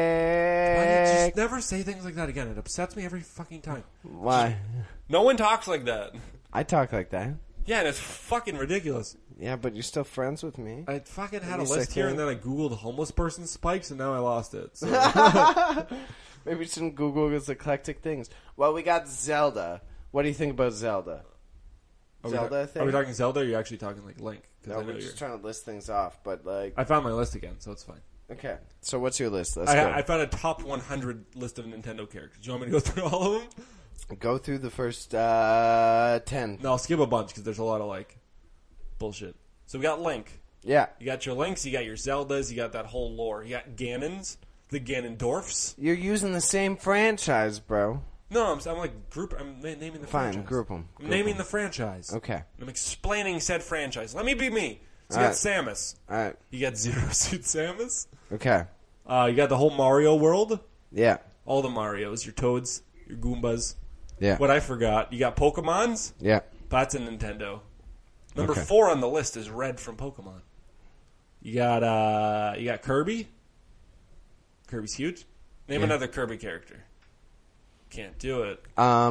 Just never say things like that again. It upsets me every fucking time. Why? No one talks like that. I talk like that. Yeah, and it's fucking ridiculous. Yeah, but you're still friends with me. I fucking had a Maybe list here, second. and then I googled homeless person spikes, and now I lost it. So. Maybe we shouldn't Google his eclectic things. Well, we got Zelda. What do you think about Zelda? Zelda, I think? Are we talking Zelda, or are you actually talking like Link? 'Cause No, I know we're you're... just trying to list things off, but like... I found my list again, so it's fine. Okay, so what's your list? Let's I found a top 100 list of Nintendo characters. Do you want me to go through all of them? go through the first 10. No, I'll skip a bunch because there's a lot of like bullshit. So we got Link. Yeah. You got your Links. You got your Zeldas. You got that whole lore. You got Ganons, the Ganondorfs. You're using the same franchise, bro. No, I'm like group. I'm naming the Fine, franchise. group them. I'm naming the franchise. Okay. I'm explaining said franchise. Let me be me. So you All got Samus. Alright. You got Zero Suit Samus. Okay. You got the whole Mario world. Yeah. All the Marios. Your Toads. Your Goombas. Yeah. What I forgot. You got Pokemons. Yeah. That's a Nintendo. Number Okay. 4 on the list is Red from Pokemon. You got Kirby. Kirby's huge. Name another Kirby character. Can't do it.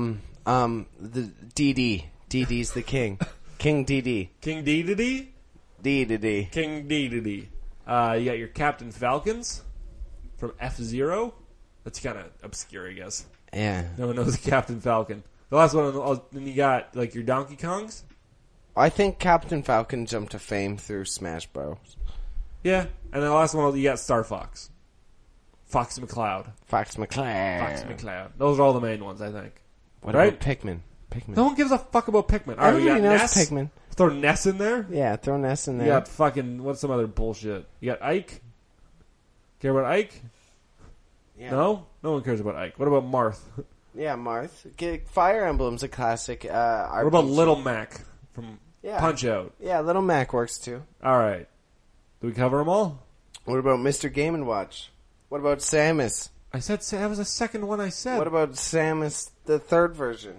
The DD. DD's the king. King DD. King Dedede. DD. King Dedede. You got your Captain Falcons from F-Zero. That's kind of obscure, I guess. Yeah. No one knows Captain Falcon. The last one, then you got like your Donkey Kongs. I think Captain Falcon jumped to fame through Smash Bros. Yeah, and then the last one you got Star Fox, Fox McCloud, Fox McCloud. Fox McCloud. Those are all the main ones, I think. What Right? about Pikmin? Pikmin. No one gives a fuck about Pikmin. All right, you Everybody got knows Ness. Pikmin. Throw Ness in there. Yeah, throw Ness in there. You got fucking what's some other bullshit? You got Ike. Care about Ike? Yeah. No one cares about Ike. What about Marth? Yeah, Marth. Fire Emblem's a classic. What about Little Mac from Yeah. Punch Out? Yeah, Little Mac works too. All right, do we cover them all? What about Mr. Game & Watch? What about Samus? I said that was the second one I said. What about Samus, the third version?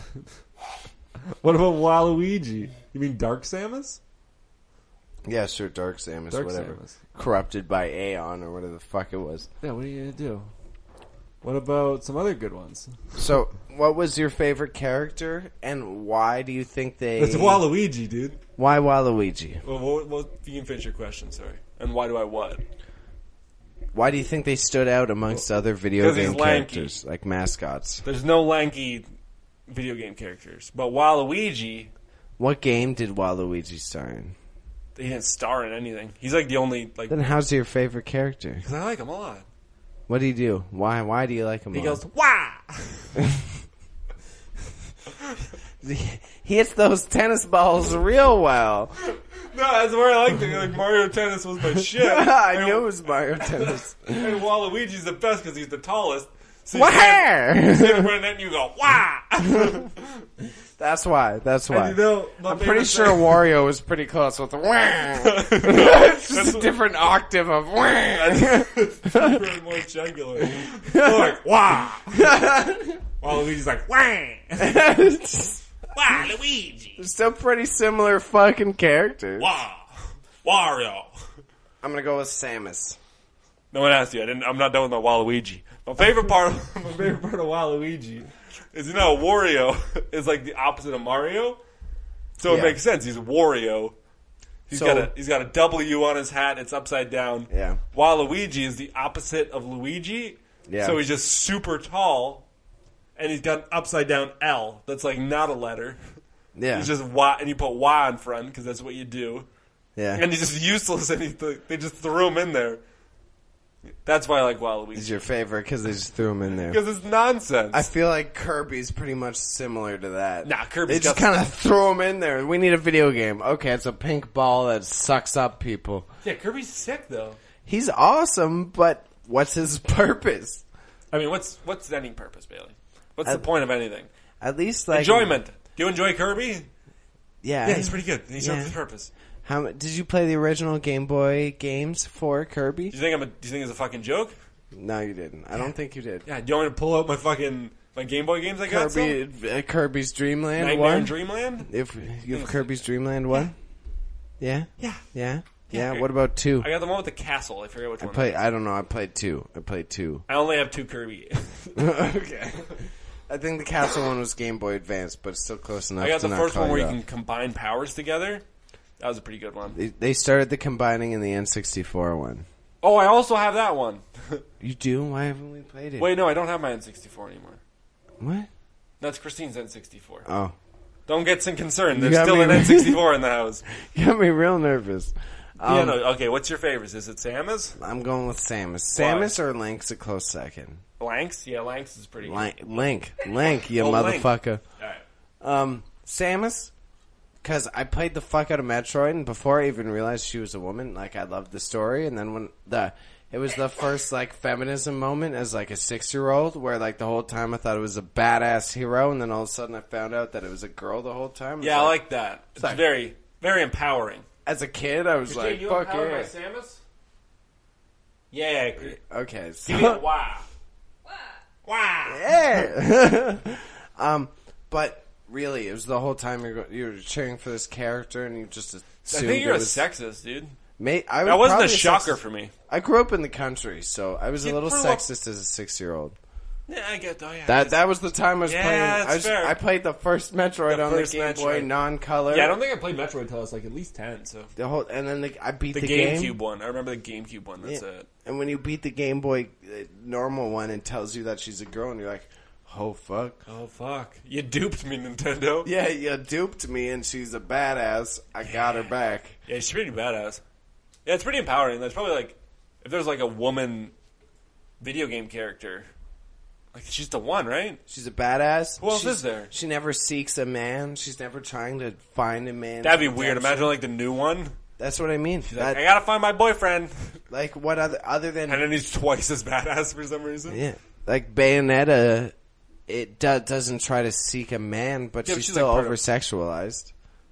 What about Waluigi? You mean Dark Samus? Yeah, sure, Dark Samus, Dark whatever. Samus. Corrupted by Aeon or whatever the fuck it was. Yeah, what are you gonna do? What about some other good ones? So, what was your favorite character, and why do you think they... It's Waluigi, dude. Why Waluigi? Well, you can finish your question, sorry. And why do I what? Why do you think they stood out amongst other video 'cause he's game lanky. characters, like mascots? There's no lanky video game characters. But Waluigi, What game did Waluigi star in? he didn't star in anything. He's like the only, like, Then how's your favorite character? because I like him a lot. What do you do? Why do you like him? He all? goes, wah! He hits those tennis balls real well. No, that's where I liked it. Like, Mario Tennis was my shit. I knew it was Mario Tennis. And Waluigi's the best because he's the tallest. So Where? you stand in front of that and you go, wah! That's why. That's why. And you know, my I'm pretty favorite sure thing- Wario was pretty close with the wah. It's just a different octave of wah. Super more jugular. Like, wah! Waluigi's like, wah! Waluigi! They're still pretty similar fucking characters. Wah! Wario! I'm gonna go with Samus. No one asked you. I'm not done with my Waluigi. My favorite part of Waluigi is, you know, Wario is like the opposite of Mario. So Yeah. it makes sense. He's Wario. He's got a W on his hat. It's upside down. Yeah. Waluigi is the opposite of Luigi. Yeah. So he's just super tall, and he's got an upside down L. That's like not a letter. Yeah. He's just Y, and you put Y in front because that's what you do. Yeah. And he's just useless, and they just threw him in there. That's why I like Waluigi. He's your favorite because they just threw him in there. Because it's nonsense. I feel like Kirby's pretty much similar to that. Nah, Kirby's They just got- kind of throw him in there. We need a video game. Okay, it's a pink ball that sucks up people. Yeah, Kirby's sick though. He's awesome, but what's his purpose? I mean, what's any purpose, Bailey? What's the point of anything? At least like Enjoyment. Do you enjoy Kirby? Yeah, Yeah, he's pretty good. He serves his purpose. Did you play the original Game Boy games for Kirby? Do you think it's a fucking joke? No, you didn't. I don't think you did. Yeah, do you want me to pull out my Game Boy games I got? Kirby's Dream Land Nightmare 1? in Dreamland? If you have Kirby's Dream Land 1? Yeah? Yeah. Yeah? Yeah. Yeah, what about 2? I got the one with the castle. I forget which one. I don't know, I played 2. I only have 2 Kirby games. Okay. I think the castle one was Game Boy Advance, but it's still close enough I got to the not first call one where you you out. can combine powers together. That was a pretty good one. They started the combining in the N64 one. Oh, I also have that one. You do? Why haven't we played it? Wait, no, I don't have my N64 anymore. What? That's Christine's N64. Oh. Don't get some concerned. You There's got still me an right. N64 in the house. You got me real nervous. Yeah, no, okay, what's your favorite? Is it Samus? I'm going with Samus. Samus or Link's a close second. Lanks? Yeah, Lanks is pretty good. Link, you Oh, Link. motherfucker. Alright. Samus, because I played the fuck out of Metroid, and before I even realized she was a woman, like, I loved the story, and then when it was the first, like, feminism moment as, like, a 6-year-old, where, like, the whole time I thought it was a badass hero, and then all of a sudden I found out that it was a girl the whole time. Yeah, I like that. It's like- very, very empowering. As a kid, I was like, fuck yeah. Samus? Yeah. Okay, so... Give me a wow. Wow. Yeah. But really, it was the whole time you're cheering for this character, and you just I assumed think you're it a was. sexist, dude. That wasn't a shocker for me. I grew up in the country, so I was a You little grew up- sexist as a 6-year-old. Yeah, I get that. Yeah, That was the time I was Yeah, playing. that's fair. I played the first Metroid The on first the Game Boy Metroid. non-color. Yeah, I don't think I played Metroid until I was like at least 10. So the whole, and then I beat the the GameCube game. one. I remember the GameCube one. That's it. And when you beat the Game Boy normal one, it tells you that she's a girl, and you're like, oh fuck. Oh fuck! You duped me, Nintendo. Yeah, you duped me, and she's a badass. I got her back. Yeah, she's pretty badass. Yeah, it's pretty empowering. That's probably like if there's like a woman video game character, like she's the one, right? She's a badass. Who else is there? She never seeks a man. She's never trying to find a man. That'd be weird. Imagine like the new one. That's what I mean. Like, I gotta find my boyfriend, Like what other than and then he's twice as badass for some reason. yeah, like Bayonetta, it doesn't try to seek a man, but Yeah, but she's she's still like part of- over sexualized.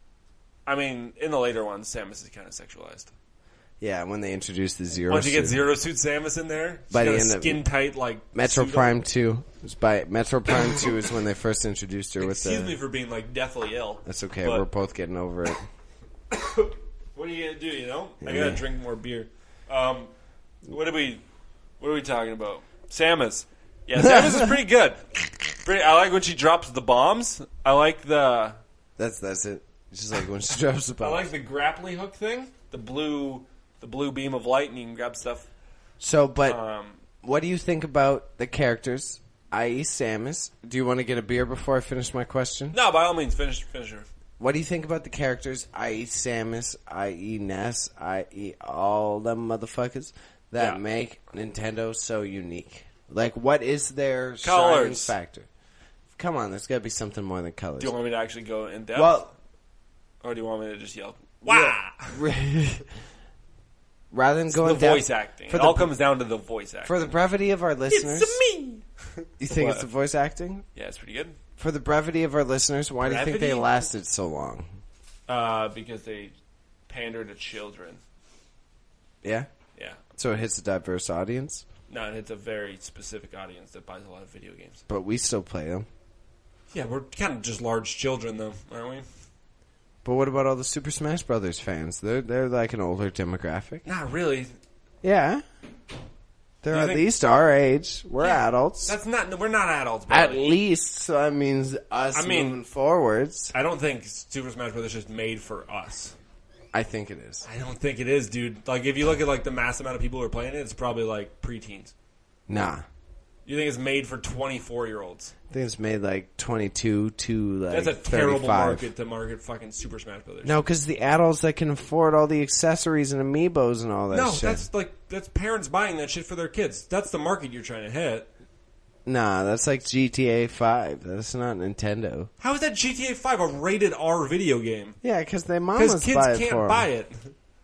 I mean, in the later ones, Samus is kind of sexualized. Yeah, when they introduced the Zero Once you get suit. Zero Suit Samus in there, By she's the got a end of- skin tight like Metro suit Prime on. 2. It was by Metro Prime 2 is when they first introduced her with Excuse the. me for being like deathly ill. That's okay. but- We're both getting over it. What are you gonna do? You know, I Yeah. gotta drink more beer. What are we talking about? Samus. Yeah, Samus is pretty good. I like when she drops the bombs. I like the That's it. It's just like when she drops the I bomb. like the grappling hook thing. The blue beam of light, and you can grab stuff. So, but Um, what do you think about the characters, i.e. Samus? Do you want to get a beer before I finish my question? no, by all means, finish her. What do you think about the characters, i.e. Samus, i.e. Ness, i.e. all them motherfuckers that Yeah. make Nintendo so unique? Like, what is their shining Colors. factor? Come on, there's got to be something more than colors. Do you want me to actually go in depth, Well, or do you want me to just yell? Wow! rather than The going voice acting. for It the- all comes down to the voice acting. for the brevity of our listeners, It's me. you think What? it's the voice acting? Yeah, it's pretty good. For the brevity of our listeners, why do you think they Brevity? lasted so long? Because they pander to children. Yeah, Yeah. so it hits a diverse audience, No, and it's a very specific audience that buys a lot of video games. but we still play them. Yeah, we're kind of just large children, though, aren't we? But what about all the Super Smash Brothers fans? They're like an older demographic. Not really. Yeah, they're You at think- least our age. We're adults. That's not. We're not adults. At Billy. least, so that means us I mean- moving forwards. I don't think Super Smash Bros. is just made for us. I think it is. I don't think it is, dude. Like, if you look at like the mass amount of people who are playing it, it's probably like preteens. Nah. You think it's made for 24-year-olds? I think it's made like 22 to like That's a terrible 35. market to market fucking Super Smash Brothers. No, because the adults that can afford all the accessories and amiibos and all that shit. That's parents buying that shit for their kids. That's the market you're trying to hit. Nah, that's like GTA 5. That's not Nintendo. How is that GTA 5 a rated R video game? Yeah, because their mamas Because kids buy it can't for 'em. buy it.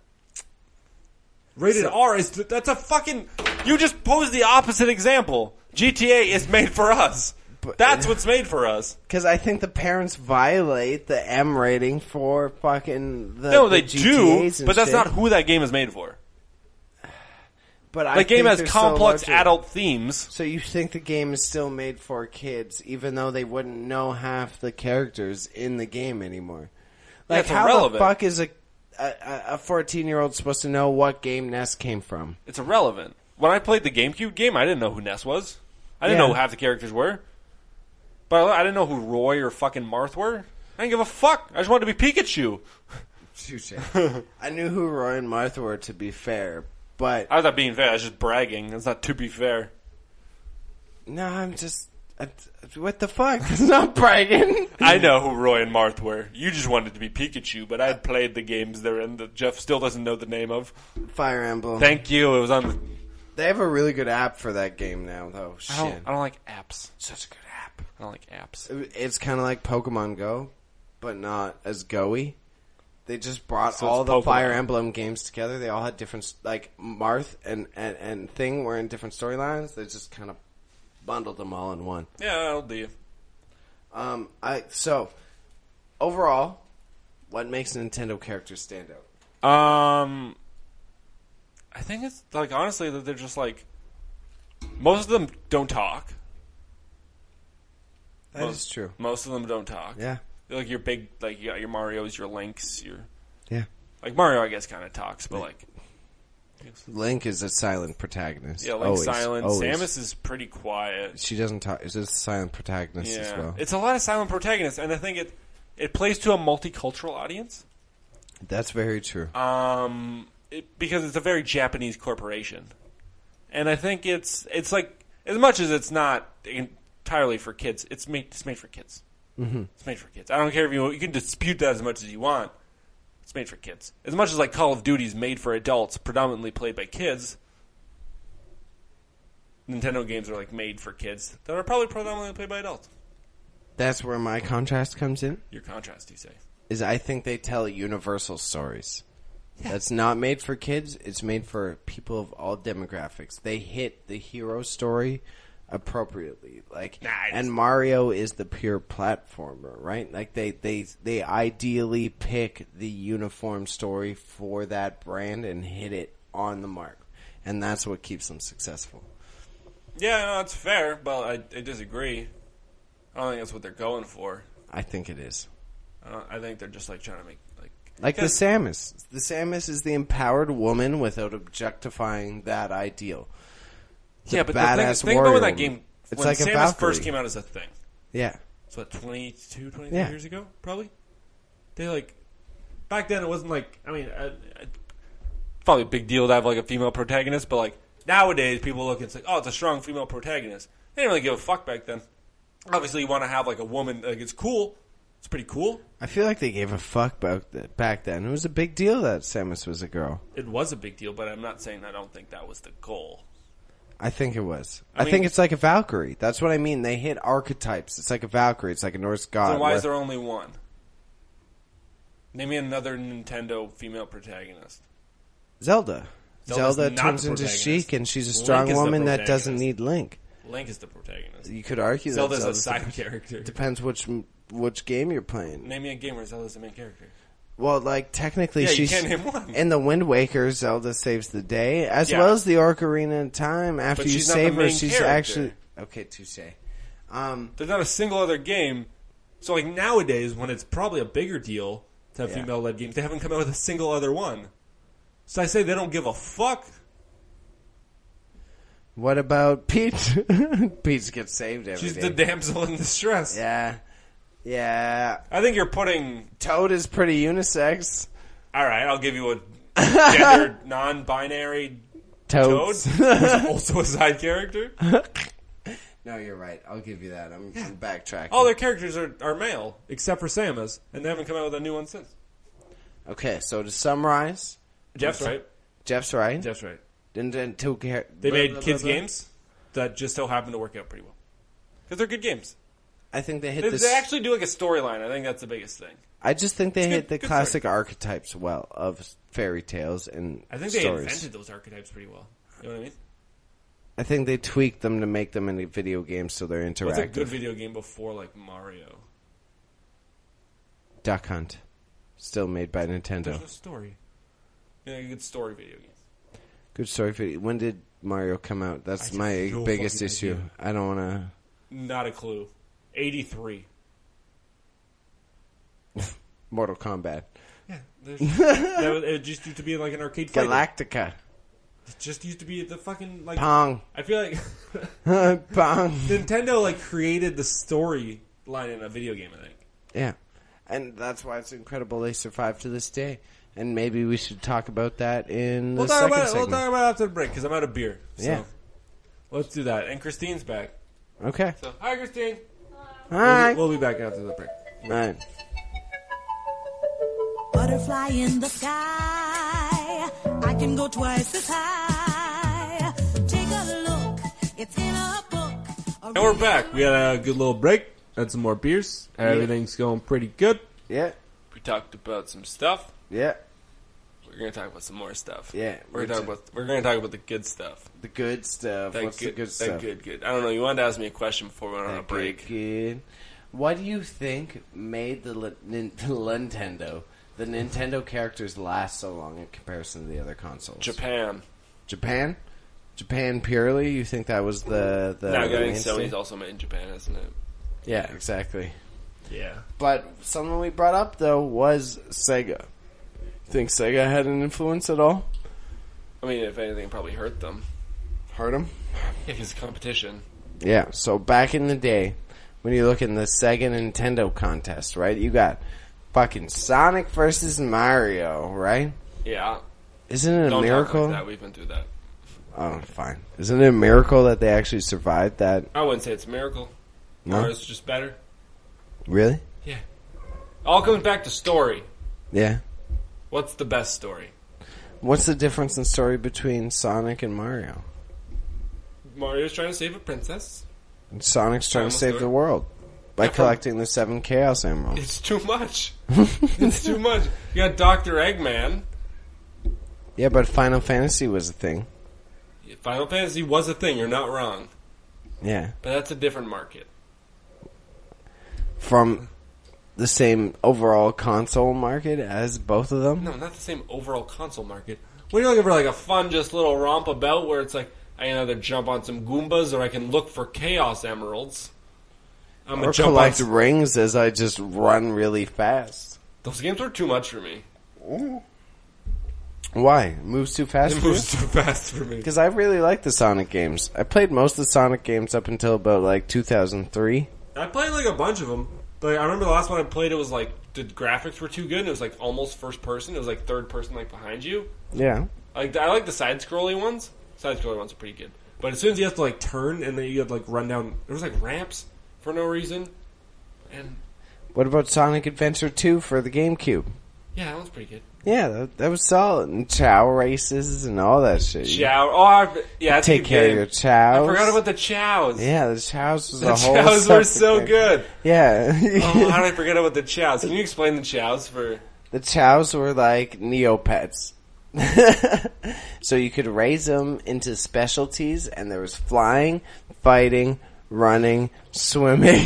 Rated R is that's a fucking. You just posed the opposite example. GTA is made for us. That's what's made for us. Because I think the parents violate the M rating for fucking the No, they the do, GTAs and but that's shit. not who that game is made for. But I The game think has they're complex still larger. adult themes. So you think the game is still made for kids, even though they wouldn't know half the characters in the game anymore? Like, it's how irrelevant. the fuck is a 14-year-old supposed to know what game Ness came from? It's irrelevant. When I played the GameCube game, I didn't know who Ness was. I didn't Yeah. know who half the characters were. But I didn't know who Roy or fucking Marth were. I didn't give a fuck. I just wanted to be Pikachu. Touche. I knew who Roy and Martha were, to be fair, but I was not being fair. I was just bragging. That's not to be fair. no, I'm just what the fuck? That's not bragging. I know who Roy and Marth were. You just wanted to be Pikachu, but I had played the games they're in that Jeff still doesn't know the name of. Fire Emblem. Thank you. It was on the... They have a really good app for that game now, though. Shit, I don't like apps. such a good app. I don't like apps. It's kind of like Pokemon Go, but not as go-y. They just brought So all it's the Pokemon. Fire Emblem games together. They all had different, like Marth and Thing were in different storylines. They just kind of bundled them all in one. Yeah, that'll do. So overall, what makes Nintendo characters stand out? I think it's like honestly that they're just like most of them don't talk. That is true. Most of them don't talk. Yeah. They're like your big, like you got your Mario's, your Links, your Yeah. like Mario. I guess kind of talks, but like Link is a silent protagonist. yeah, Link's Always. silent. Always. Samus is pretty quiet. She doesn't talk. She's a silent protagonist Yeah, as well. it's a lot of silent protagonists, and I think it plays to a multicultural audience. That's very true. Because it's a very Japanese corporation, and I think it's like as much as it's not entirely for kids, it's made for kids. Mm-hmm. It's made for kids. I don't care if you can dispute that as much as you want. It's made for kids. As much as like Call of Duty is made for adults, predominantly played by kids. Nintendo games are like made for kids that are probably predominantly played by adults. That's where my contrast comes in. Your contrast, you say? Is I think they tell universal stories. That's not made for kids. It's made for people of all demographics. They hit the hero story appropriately. Like, and Mario is the pure platformer, right? Like they ideally pick the uniform story for that brand and hit it on the mark, and that's what keeps them successful. Yeah, no, it's fair, but I disagree. I don't think that's what they're going for. I think it is. I think they're just like trying to make like the Samus. The Samus is the empowered woman without objectifying that ideal. Yeah, but badass the thing about when that warrior game, it's when like a Samus Valkyrie. first came out as a thing, Yeah. it's what 22, 23 Yeah. years ago, probably. They like back then it wasn't like probably a big deal to have like a female protagonist, but like nowadays people look and say, oh, it's a strong female protagonist. They didn't really give a fuck back then. Obviously, you want to have like a woman, like it's cool. It's pretty cool. I feel like they gave a fuck back then. It was a big deal that Samus was a girl. It was a big deal, but I'm not saying I don't think that was the goal. I think it was. I I mean- think it's like a Valkyrie. That's what I mean. They hit archetypes. It's like a Valkyrie. It's like a Norse god. Then why where- is there only one? Name me another Nintendo female protagonist. Zelda. Zelda's Zelda not turns the into protagonist. Sheik, and she's a Link strong is the woman that doesn't protagonist. need Link. Link is the protagonist. You could argue Zelda's that a side character. Depends which game you're playing. Name me a game where Zelda's the main character. Well, like technically, Yeah, you she's can't name one. in the Wind Waker. Zelda saves the day, as Yeah. well as the Ocarina of Time. After But you she's not the save her, main she's character. actually okay. Touche. There's not a single other game. So like nowadays, when it's probably a bigger deal to have Yeah. female-led games, they haven't come out with a single other one. So I say they don't give a fuck. What about Peach? Peach gets saved every She's day. the damsel in distress. Yeah. I think you're putting. Toad is pretty unisex. All right, I'll give you a gender non-binary Toad, Toads. who's also a side character. No, you're right. I'll give you that. I'm backtracking. All their characters are male, except for Samus, and they haven't come out with a new one since. Okay, so to summarize, Jeff's right. Jeff's right. Jeff's right. They They made kids' games that just so happen to work out pretty well. Because they're good games. I think they hit They, this. they actually do like a storyline. I think that's the biggest thing. I just think they hit good- the good classic archetypes well of fairy tales and I think they stories. invented those archetypes pretty well. You know what I mean? I think they tweaked them to make them into video games so they're interactive. What's a good video game before like Mario? Duck Hunt, still made by There's Nintendo. no story. Yeah, a good story video game. Good story video. When did Mario come out? That's I my have no biggest fucking issue. idea. I don't want Not a clue. 83. to. Mortal Kombat. Yeah, it just used to be like an arcade fighter. Galactica. It just used to be the fucking like. Pong. I feel like Pong. Nintendo like created the story line in a video game. I think. Yeah. And that's why it's incredible they survive to this day. And maybe we should talk about that in the second segment. We'll talk about it after the break because I'm out of beer. So Yeah. let's do that. And Christine's back. Okay. So hi, Christine. Hi. We'll be back after the break. All right. Butterfly in the sky, I can go twice as high. Take a look, it's in a book. And we're back. We had a good little break. Had some more beers. Everything's going pretty good. Yeah. We talked about some stuff. Yeah. We're gonna talk about some more stuff. Yeah. We're gonna talk about the good stuff. the good stuff. That What's good, the good that stuff? good. I don't know. You wanted to ask me a question before we went on a That break. good. What do you think made the Nintendo characters last so long in comparison to the other consoles? Japan. Japan purely. You think that was the No, I think mainstay? Sony's also made in Japan, isn't it? Yeah, exactly. Yeah. But something we brought up though was Sega. Think Sega had an influence at all? I mean, if anything, it probably hurt them. Hurt them? Yeah, because competition. Yeah. So back in the day, when you look in the Sega Nintendo contest, right? You got fucking Sonic versus Mario, right? Yeah. Isn't it a Don't miracle? talk like that. We've been through that. Oh, fine. Isn't it a miracle that they actually survived that? I wouldn't say it's a miracle. No? Or it's just better. Really? Yeah. All comes back to story. Yeah. What's the best story? What's the difference in story between Sonic and Mario? Mario's trying to save a princess. And Sonic's trying to Almost save there. the world by Yeah, from- collecting the 7 Chaos Emeralds. It's too much. It's too much. You got Dr. Eggman. Yeah, but Final Fantasy was a thing. Final Fantasy was a thing. You're not wrong. Yeah. But that's a different market. From the same overall console market as both of them? No, not the same overall console market. When you're looking for like a fun, just little romp about where it's like I can either jump on some Goombas or I can look for Chaos Emeralds. I'm Or gonna jump collect on. rings as I just run really fast. Those games were too much for me. Why? It moves too fast It for you? moves too fast for me. Because I really like the Sonic games. I played most of the Sonic games up until about like 2003. I played like a bunch of them. Like I remember the last one I played, it was like the graphics were too good. And it was like almost first person. It was like third person, like behind you. Yeah. Like I like the side scrolling ones. Side scrolling ones are pretty good. But as soon as you have to like turn and then you have to like run down, there was like ramps for no reason. And What about Sonic Adventure 2 for the GameCube? yeah, that one's pretty good. Yeah, that was solid. And Chow races and all that shit. You Chow. Oh, yeah. That's a take good care game. of your Chows. I forgot about the chows. Yeah, the Chows was The a whole chows were separate so thing. good. Yeah. Oh, how did I forget about the chows? Can you explain the chows for? The Chows were like Neopets. So you could raise them into specialties, and there was flying, fighting, running, swimming,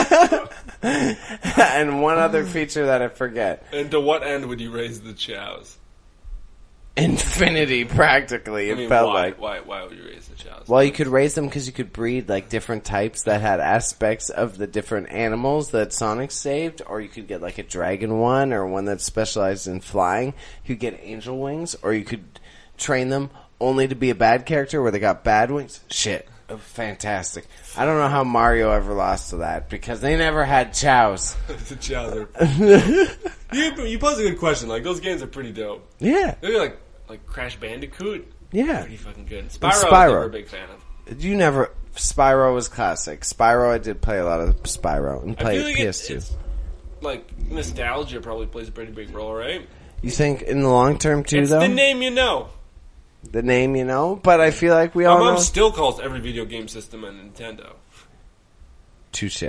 and one other feature that I forget. And to what end would you raise the chows? Infinity, practically, it felt like. Why would you raise the chows? Well, you could raise them because you could breed like different types that had aspects of the different animals that Sonic saved, or you could get like a dragon one or one that specialized in flying. You could get angel wings, or you could train them only to be a bad character where they got bad wings. Shit. fantastic. I don't know how Mario ever lost to that because they never had chows. The Chowder. You pose a good question. Like, those games are pretty dope. Yeah, Maybe like Crash Bandicoot. yeah. Pretty fucking good. Spyro, I was Spyro. never a big fan of. You never. Spyro was classic. Spyro, I did play a lot of Spyro and I play feel like PS2. it's like nostalgia probably plays a pretty big role, right? You think in the long term too, It's though? the name you know. The name, you know, but I feel like we My all mom know. still calls every video game system a Nintendo. Touche.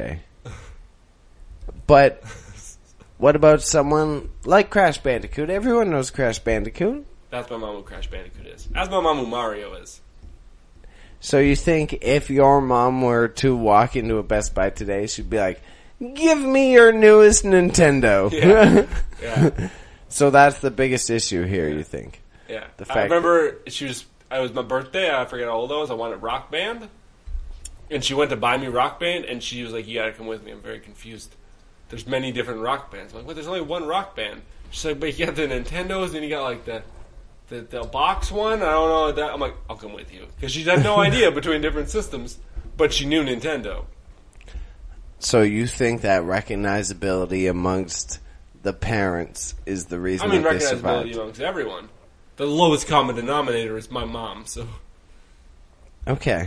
But what about someone like Crash Bandicoot? Everyone knows Crash Bandicoot. That's my mom who Crash Bandicoot is. That's my mom who Mario is. So you think if your mom were to walk into a Best Buy today, she'd be like, "Give me your newest Nintendo." Yeah. Yeah. So that's the biggest issue here, you think? Yeah. The I fact remember it was my birthday. I forget how old I was. I wanted Rock Band. And she went to buy me Rock Band, and she was like, "You gotta come with me. I'm very confused. There's many different Rock Bands." I'm like, "Well, there's only one Rock Band." She's like, "But you got the Nintendos, and you got like the box one. I don't know that." I'm like, "I'll come with you," because she had no idea between different systems, but she knew Nintendo. So you think that recognizability amongst the parents is the reason I mean, that they recognizability survived? amongst everyone. The lowest common denominator is my mom. So Okay.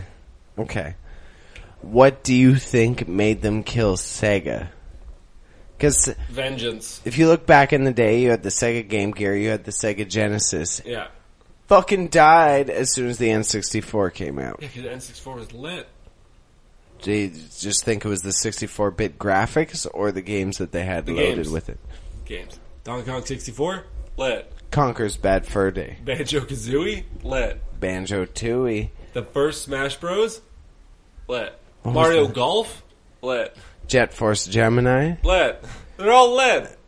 What do you think made them kill Sega? Because vengeance. if you look back in the day, you had the Sega Game Gear, you had the Sega Genesis. Yeah. Fucking died as soon as the N64 came out. Yeah, because the N64 was lit. Do you just think it was the 64-bit graphics or the games that they had The loaded games. with it? Games. Donkey Kong 64, lit. Conker's Bad Fur Day. Banjo-Kazooie, lit. Banjo-Tooie. The first Smash Bros, lit. was Mario that? Golf, lit. Jet Force Gemini. Lit. They're all lit.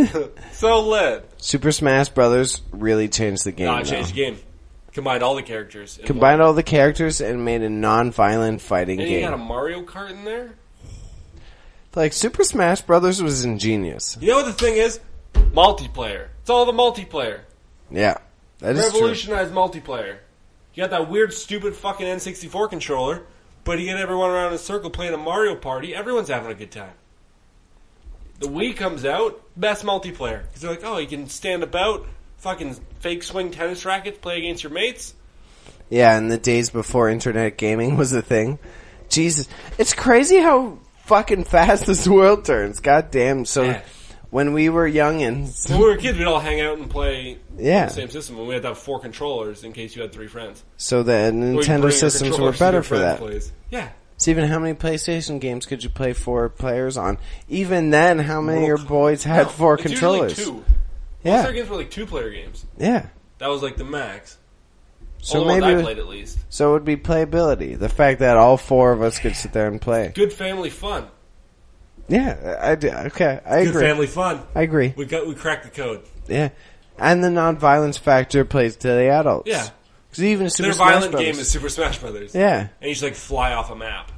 So lit. Super Smash Brothers really changed the game. Nah, though. changed the game. Combined all the characters. in Combined one. all the characters and made a non-violent fighting And you got a game. Mario Kart in there? Like, Super Smash Brothers was ingenious. You know what the thing is? Multiplayer. It's all the multiplayer. Yeah. That is true. Revolutionized multiplayer. You got that weird, stupid fucking N64 controller, but you get everyone around in a circle playing a Mario Party. Everyone's having a good time. The Wii comes out, best multiplayer. Because they're like, oh, you can stand about, fucking fake swing tennis rackets, play against your mates. Yeah, in the days before internet gaming was a thing. Jesus. It's crazy how fucking fast this world turns. God damn. So, Yeah. when we were youngins... When we were kids, we'd all hang out and play Yeah. the same system. And we had to have 4 controllers in case you had 3 friends. So the Or you bring Nintendo your systems were controllers to better your for friends' that. place. Yeah. So even how many PlayStation games could you play 4 players on? Even then, how many of your boys had No, 4 it's controllers? usually 2. Most Yeah. of our games were like 2-player games. Yeah. That was like the max. So All the ones maybe I played at least. so it would be playability. The fact that all 4 of us could sit there and play. Good family fun. Yeah, I do. Okay, I Good agree. family fun. I agree. We cracked the code. Yeah, and the non-violence factor plays to the adults. Yeah. because even Super Their Smash violent Brothers. game is Super Smash Brothers. Yeah, And you just like fly off a map.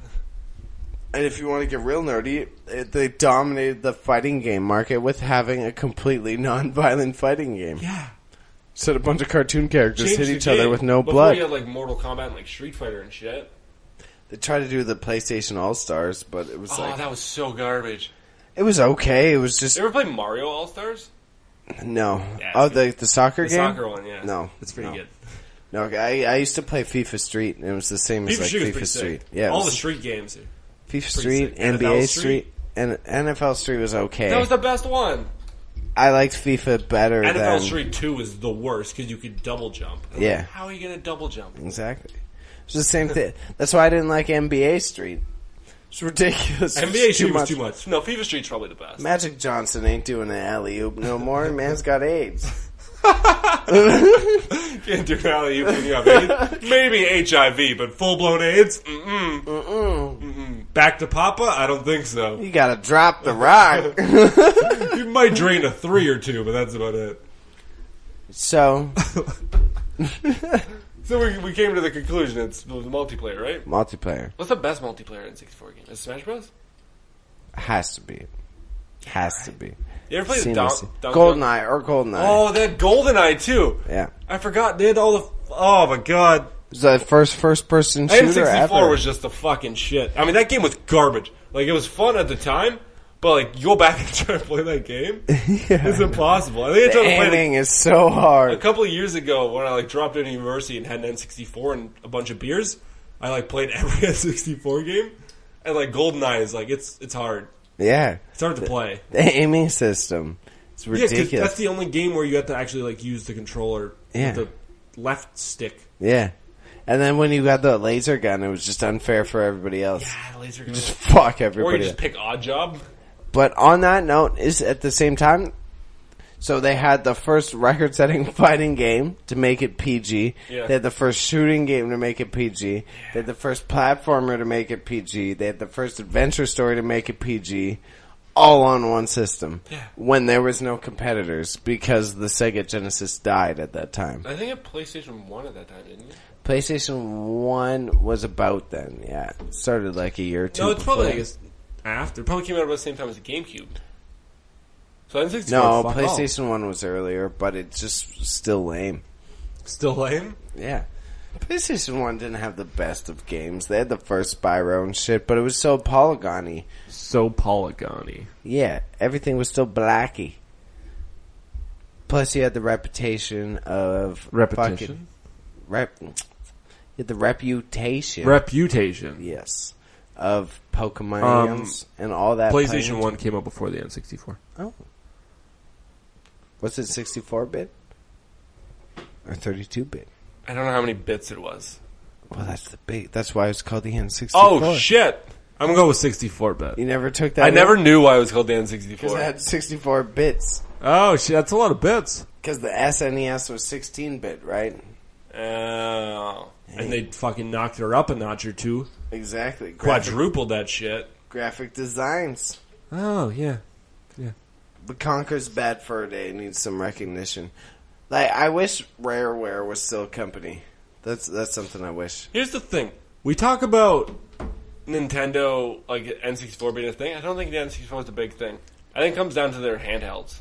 and if you want to get real nerdy, they dominated the fighting game market with having a completely non-violent fighting game. Yeah. So a bunch of cartoon characters Changed hit the each other game. with no Before blood. you had like Mortal Kombat and like Street Fighter and shit. They tried to do the PlayStation All Stars, but it was Oh, like that was so garbage. it was okay. It was just You ever play Mario All Stars? no. Yeah, Oh, it's the soccer The game. soccer one, yeah. No, It's pretty no. good. No, I used to play FIFA Street, and it was the same as FIFA like Street was FIFA pretty Street. sick. Yeah, it All was the street games. FIFA Street, sick. NBA NFL Street, Street? and NFL Street was okay. That was the best one. I liked FIFA better NFL than Street 2 was the worst because you could double jump. And I'm Yeah. like, how are you going to double jump? exactly. It's the same thing. That's why I didn't like NBA Street. It's ridiculous. NBA It's Street was too much. No, FIFA Street's probably the best. Magic Johnson ain't doing an alley oop no more. Man's got AIDS. Can't do alley when you have AIDS. Maybe HIV, but full blown AIDS? Back to Papa? I don't think so. You gotta drop the rock. You might drain a 3 or 2, but that's about it. So So we came to the conclusion it was multiplayer, right? multiplayer What's the best multiplayer in 64 game? Is it Smash Bros? has to be. Has to be. You ever played the Seamlessly. Donkey GoldenEye or GoldenEye. Oh, that GoldenEye too. Yeah. I forgot they had all the. Oh my god, was the first person shooter N64 ever. was just the fucking shit. I mean, that game was garbage. Like, it was fun at the time, but, like, you go back and try to play that game, it's impossible. I think I The tried to play it aiming is so a hard. couple of years ago when I, like, dropped into university and had an N64 and a bunch of beers. I, like, played every N64 game, and, like, GoldenEye is, like, it's hard. Yeah. It's hard to play. The aiming system. It's Yeah, 'cause ridiculous. that's the only game where you have to actually, like, use the controller Yeah. with the left stick. Yeah. And then when you got the laser gun, it was just unfair for everybody else. Yeah, laser gun. Just fuck Or everybody you just else. pick Odd Job. But on that note, is at the same time, so they had the first record-setting fighting game to make it PG. Yeah. They had the first shooting game to make it PG. They had the first platformer to make it PG. They had the first adventure story to make it PG. All on one system. Yeah. When there was no competitors because the Sega Genesis died at that time. I think at PlayStation 1 at that time, didn't you? PlayStation 1 was about then, yeah. It started like a year or two No, it's probably, I before. guess, after. It probably came out about the same time as the GameCube. So N64, No, fuck PlayStation 1 was earlier, but it's just still lame. off. Still lame? Yeah. PlayStation 1 didn't have the best of games. They had the first Spyro and shit, but it was so polygony. So polygony. Yeah, everything was still blacky. Plus, you had the reputation of... Repetition? You had the reputation. Reputation. Yes. Of Pokemon and all that. PlayStation playing. 1 came out before the N64. Oh. Was it 64-bit? Or 32-bit? I don't know how many bits it was. Well, that's why it's called the N64. Oh, shit! I'm gonna go with 64-bit. You never took that I one? never knew why it was called the Because it N64. had 64 bits. Oh, shit, that's a lot of bits. Because the SNES was 16-bit, right? Oh. And they fucking knocked her up a notch or two. Exactly. Quadrupled that shit. Graphic designs. Oh, yeah. But Conker's Bad Fur Day needs some recognition. Like, I wish Rareware was still a company. That's something I wish. Here's the thing. We talk about Nintendo, like, N64 being a thing. I don't think the N64 is a big thing. I think it comes down to their handhelds.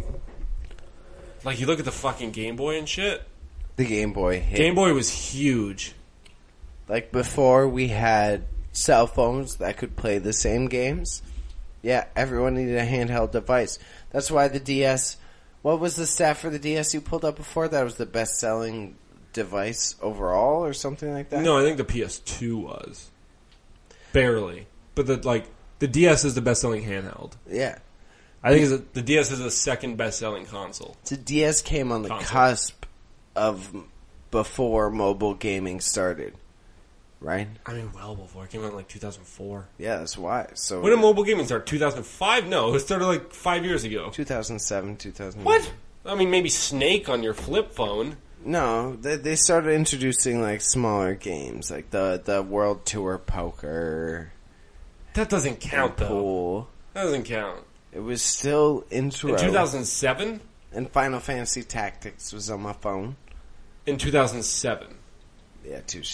Like, you look at the fucking Game Boy and shit. The Game Boy hit. Game Boy was huge. Like, before we had cell phones that could play the same games, yeah, everyone needed a handheld device. That's why the DS... What was the stat for the DS you pulled up before? That was the best-selling device overall or something like that? No, I think the PS2 was. Barely. But, the DS is the best-selling handheld. Yeah. I think the DS is the second best-selling console. The DS came on the Console. cusp of before mobile gaming started, right? I mean, well before. It came out in, 2004. Yeah, that's why. So When did mobile gaming start? 2005? No, it started, 5 years ago. 2007, 2008. What? I mean, maybe Snake on your flip phone. No, they started introducing smaller games, like the World Tour Poker, That doesn't count, though. Pool. That doesn't count. It was still intro. In 2007? And Final Fantasy Tactics was on my phone. In 2007. Yeah, touche.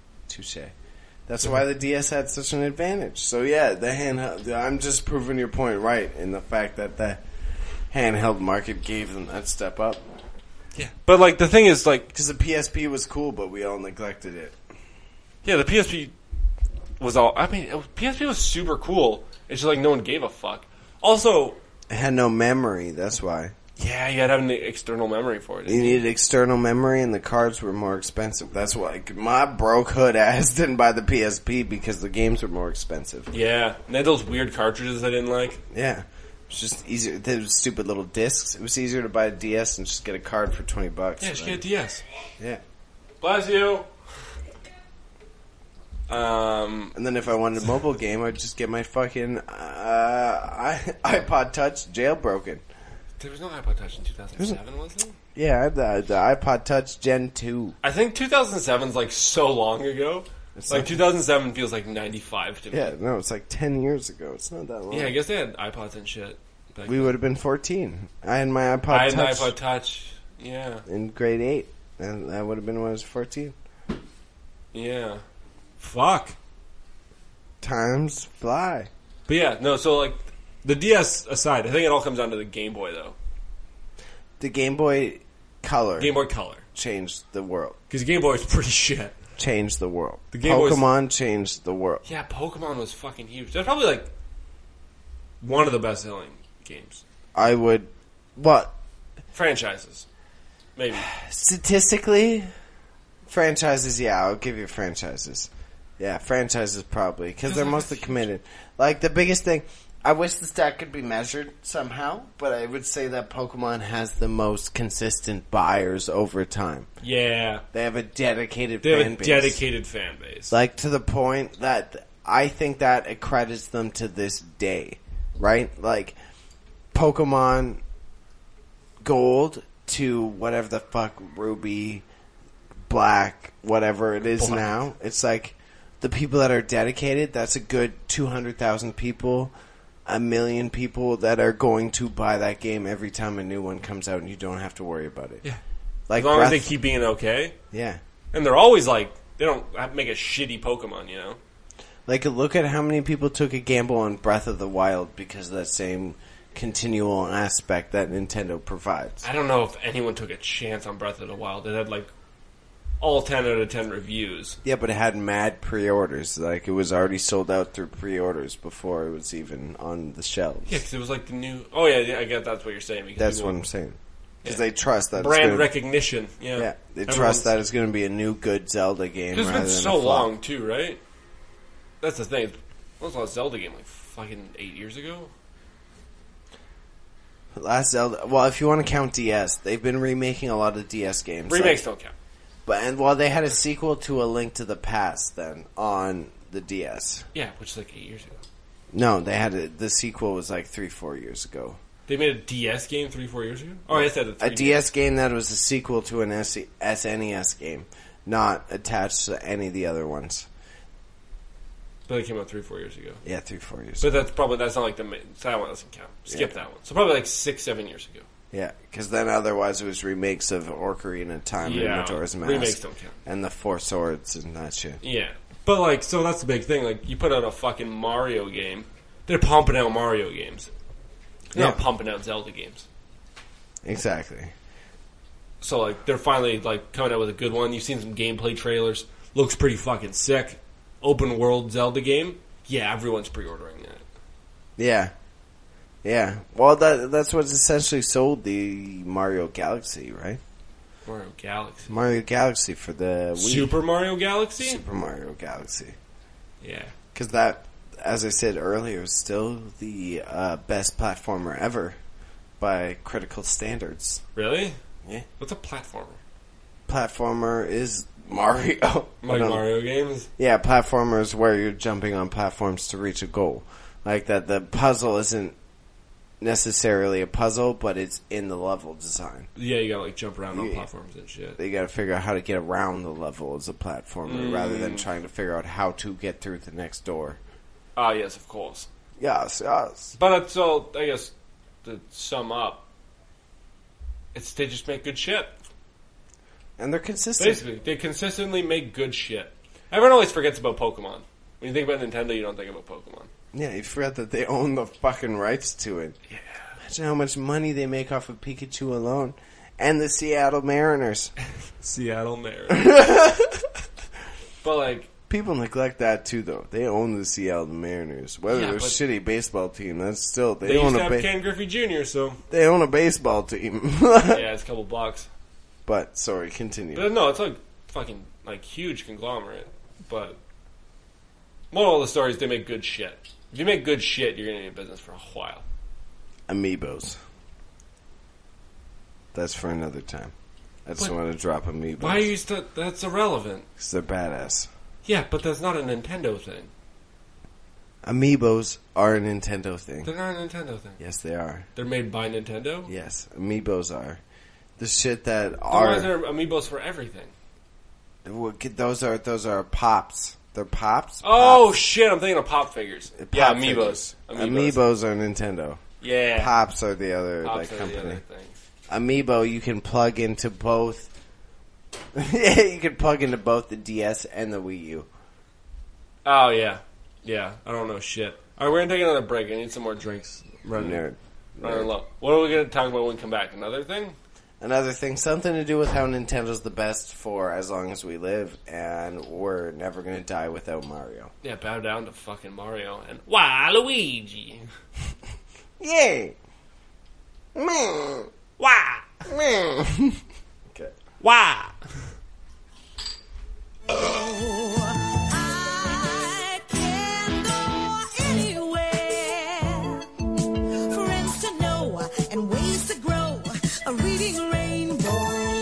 That's why the DS had such an advantage. So yeah, the handheld. I'm just proving your point right in the fact that the handheld market gave them that step up. Yeah. But, the thing is, Because the PSP was cool, but we all neglected it. yeah, the PSP was all... I mean, PSP was super cool. It's just, no one gave a fuck. Also, It had no memory, that's why. yeah, you had to have an external memory for it. You needed external memory, and the cards were more expensive. That's why my broke hood ass didn't buy the PSP because the games were more expensive. Yeah. And they had those weird cartridges I didn't like. Yeah. It's just easier. Those stupid little discs. It was easier to buy a DS and just get a card for $20. Yeah, just get a DS. Yeah. Bless you. And then if I wanted a mobile game, I'd just get my fucking iPod Touch jailbroken. There was no iPod Touch in 2007, was there? Yeah, I had the iPod Touch Gen 2. I think 2007's so long ago. It's 2007 feels like 95 to me. Yeah, no, it's 10 years ago. It's not that long. Yeah, I guess they had iPods and shit. We would have been 14. I had my iPod I had an Touch iPod Touch. Yeah. in grade 8. And that would have been when I was 14. Yeah. Fuck. Times fly. But yeah, no, so the DS aside, I think it all comes down to the Game Boy though. The Game Boy Color Game Boy Color. changed the world. Because Game Boy was pretty shit. changed the world. The Game Boy's- Pokemon changed the world. Yeah, Pokemon was fucking huge. That's probably like one of the best selling games. I would, what, Franchises. Maybe. statistically, franchises, yeah, I'll give you franchises. Yeah, franchises probably, because they're mostly committed. Like, the biggest thing, I wish the stat could be measured somehow, but I would say that Pokemon has the most consistent buyers over time. Yeah. They have a dedicated They have fan a base. dedicated fan base. Like, to the point that I think that accredits them to this day, right? Like, Pokemon Gold to whatever the fuck, Ruby, Black, whatever it is now. It's like, the people that are dedicated, that's a good 200,000 people, 1 million people that are going to buy that game every time a new one comes out and you don't have to worry about it. Yeah. Like, As long Breath, as they keep being okay. yeah. And they're always like, they don't have to make a shitty Pokemon, you know? Like, look at how many people took a gamble on Breath of the Wild because of that same continual aspect that Nintendo provides. I don't know if anyone took a chance on Breath of the Wild. It had like all 10 out of 10 reviews. Yeah, but it had mad pre-orders. Like, it was already sold out through pre-orders before it was even on the shelves. Yeah, because it was like the new... Oh, yeah, I guess that's what you're saying. Because That's people- what I'm saying. Because Yeah. they trust that Brand it's gonna, recognition. Yeah. yeah, they Everyone's- trust that it's going to be a new good Zelda game It's rather been than so a flop. long, too, right? That's the thing. What was the last Zelda game? Like fucking 8 years ago? Last Zelda. Well, if you want to count DS, they've been remaking a lot of DS games. Remakes don't count. But they had a sequel to A Link to the Past then on the DS. Yeah, which is like 8 years ago. No, they had the sequel was like 3-4 years ago. They made a DS game 3-4 years ago? Oh, I said A DS game that was a sequel to an SNES game, not attached to any of the other ones. But it came out 3-4 years ago. Yeah, 3-4 years. But that's not like the main... So that one doesn't count. Skip Yeah. that one. So probably like 6-7 years ago. Yeah, because then otherwise it was remakes of Ocarina of Time and Majora's Mask. remakes don't count. And the Four Swords and that shit. Yeah. But like, so that's the big thing. Like, you put out a fucking Mario game. They're pumping out Mario games. They're not Yeah. pumping out Zelda games. Exactly. So like, they're finally like coming out with a good one. You've seen some gameplay trailers. Looks pretty fucking sick. Open world Zelda game. Yeah, everyone's pre-ordering that. Yeah. Yeah. Well, that's what's essentially sold the Mario Galaxy, right? Mario Galaxy. Mario Galaxy for the Wii. Super Mario Galaxy? Super Mario Galaxy. Yeah. Because that, as I said earlier, is still the best platformer ever by critical standards. Really? Yeah. What's a platformer? Platformer is Mario. Like Mario games? Yeah, platformer is where you're jumping on platforms to reach a goal. Like that, the puzzle isn't necessarily a puzzle, but it's in the level design. Yeah, you gotta like jump around on Yeah. platforms and shit. You gotta figure out how to get around the level as a platformer rather than trying to figure out how to get through the next door. Ah, yes, of course. Yes, yes. But so, I guess, to sum up, they just make good shit. And they're consistent. Basically, they consistently make good shit. Everyone always forgets about Pokemon. When you think about Nintendo, you don't think about Pokemon. Yeah, you forgot that they own the fucking rights to it. Yeah. Imagine how much money they make off of Pikachu alone. And the Seattle Mariners. Seattle Mariners. But like, People neglect that too, though. They own the Seattle Mariners. Whether Yeah, they're a but- shitty baseball team, that's still they own used to a have Ken Griffey Jr., so they own a baseball team. yeah, it's a couple bucks. But sorry, continue. But no, it's like fucking like huge conglomerate. But moral of the story is they make good shit. If you make good shit, you're gonna be in business for a while. Amiibos. That's for another time. I just What? want to drop Amiibos. Why are you still? That's irrelevant. 'Cause they're badass. Yeah, but that's not a Nintendo thing. Amiibos are a Nintendo thing. They're not a Nintendo thing. Yes, they are. They're made by Nintendo. Yes, Amiibos are. The shit that Then why is are there amiibos for everything? those are pops. They're pops. Oh Pops. shit! I'm thinking of pop figures. Pop Yeah, figures. amiibos. Amiibos are Nintendo. Yeah, Pops are the other Pops like are the company. other things. Amiibo you can plug into both. Yeah, you can plug into both the DS and the Wii U. Oh yeah, yeah. I don't know shit. All right, we're gonna take another break. I need some more drinks. Running Nerd. low. What are we gonna talk about when we come back? Another thing? Another thing, something to do with how Nintendo's the best for as long as we live, and we're never going to die without Mario. Yeah, bow down to fucking Mario and Waluigi. Yay! Meh. Wah! Meh. Okay. Wah! I can go anywhere. Friends to know and ways to grow. A reading rainbow.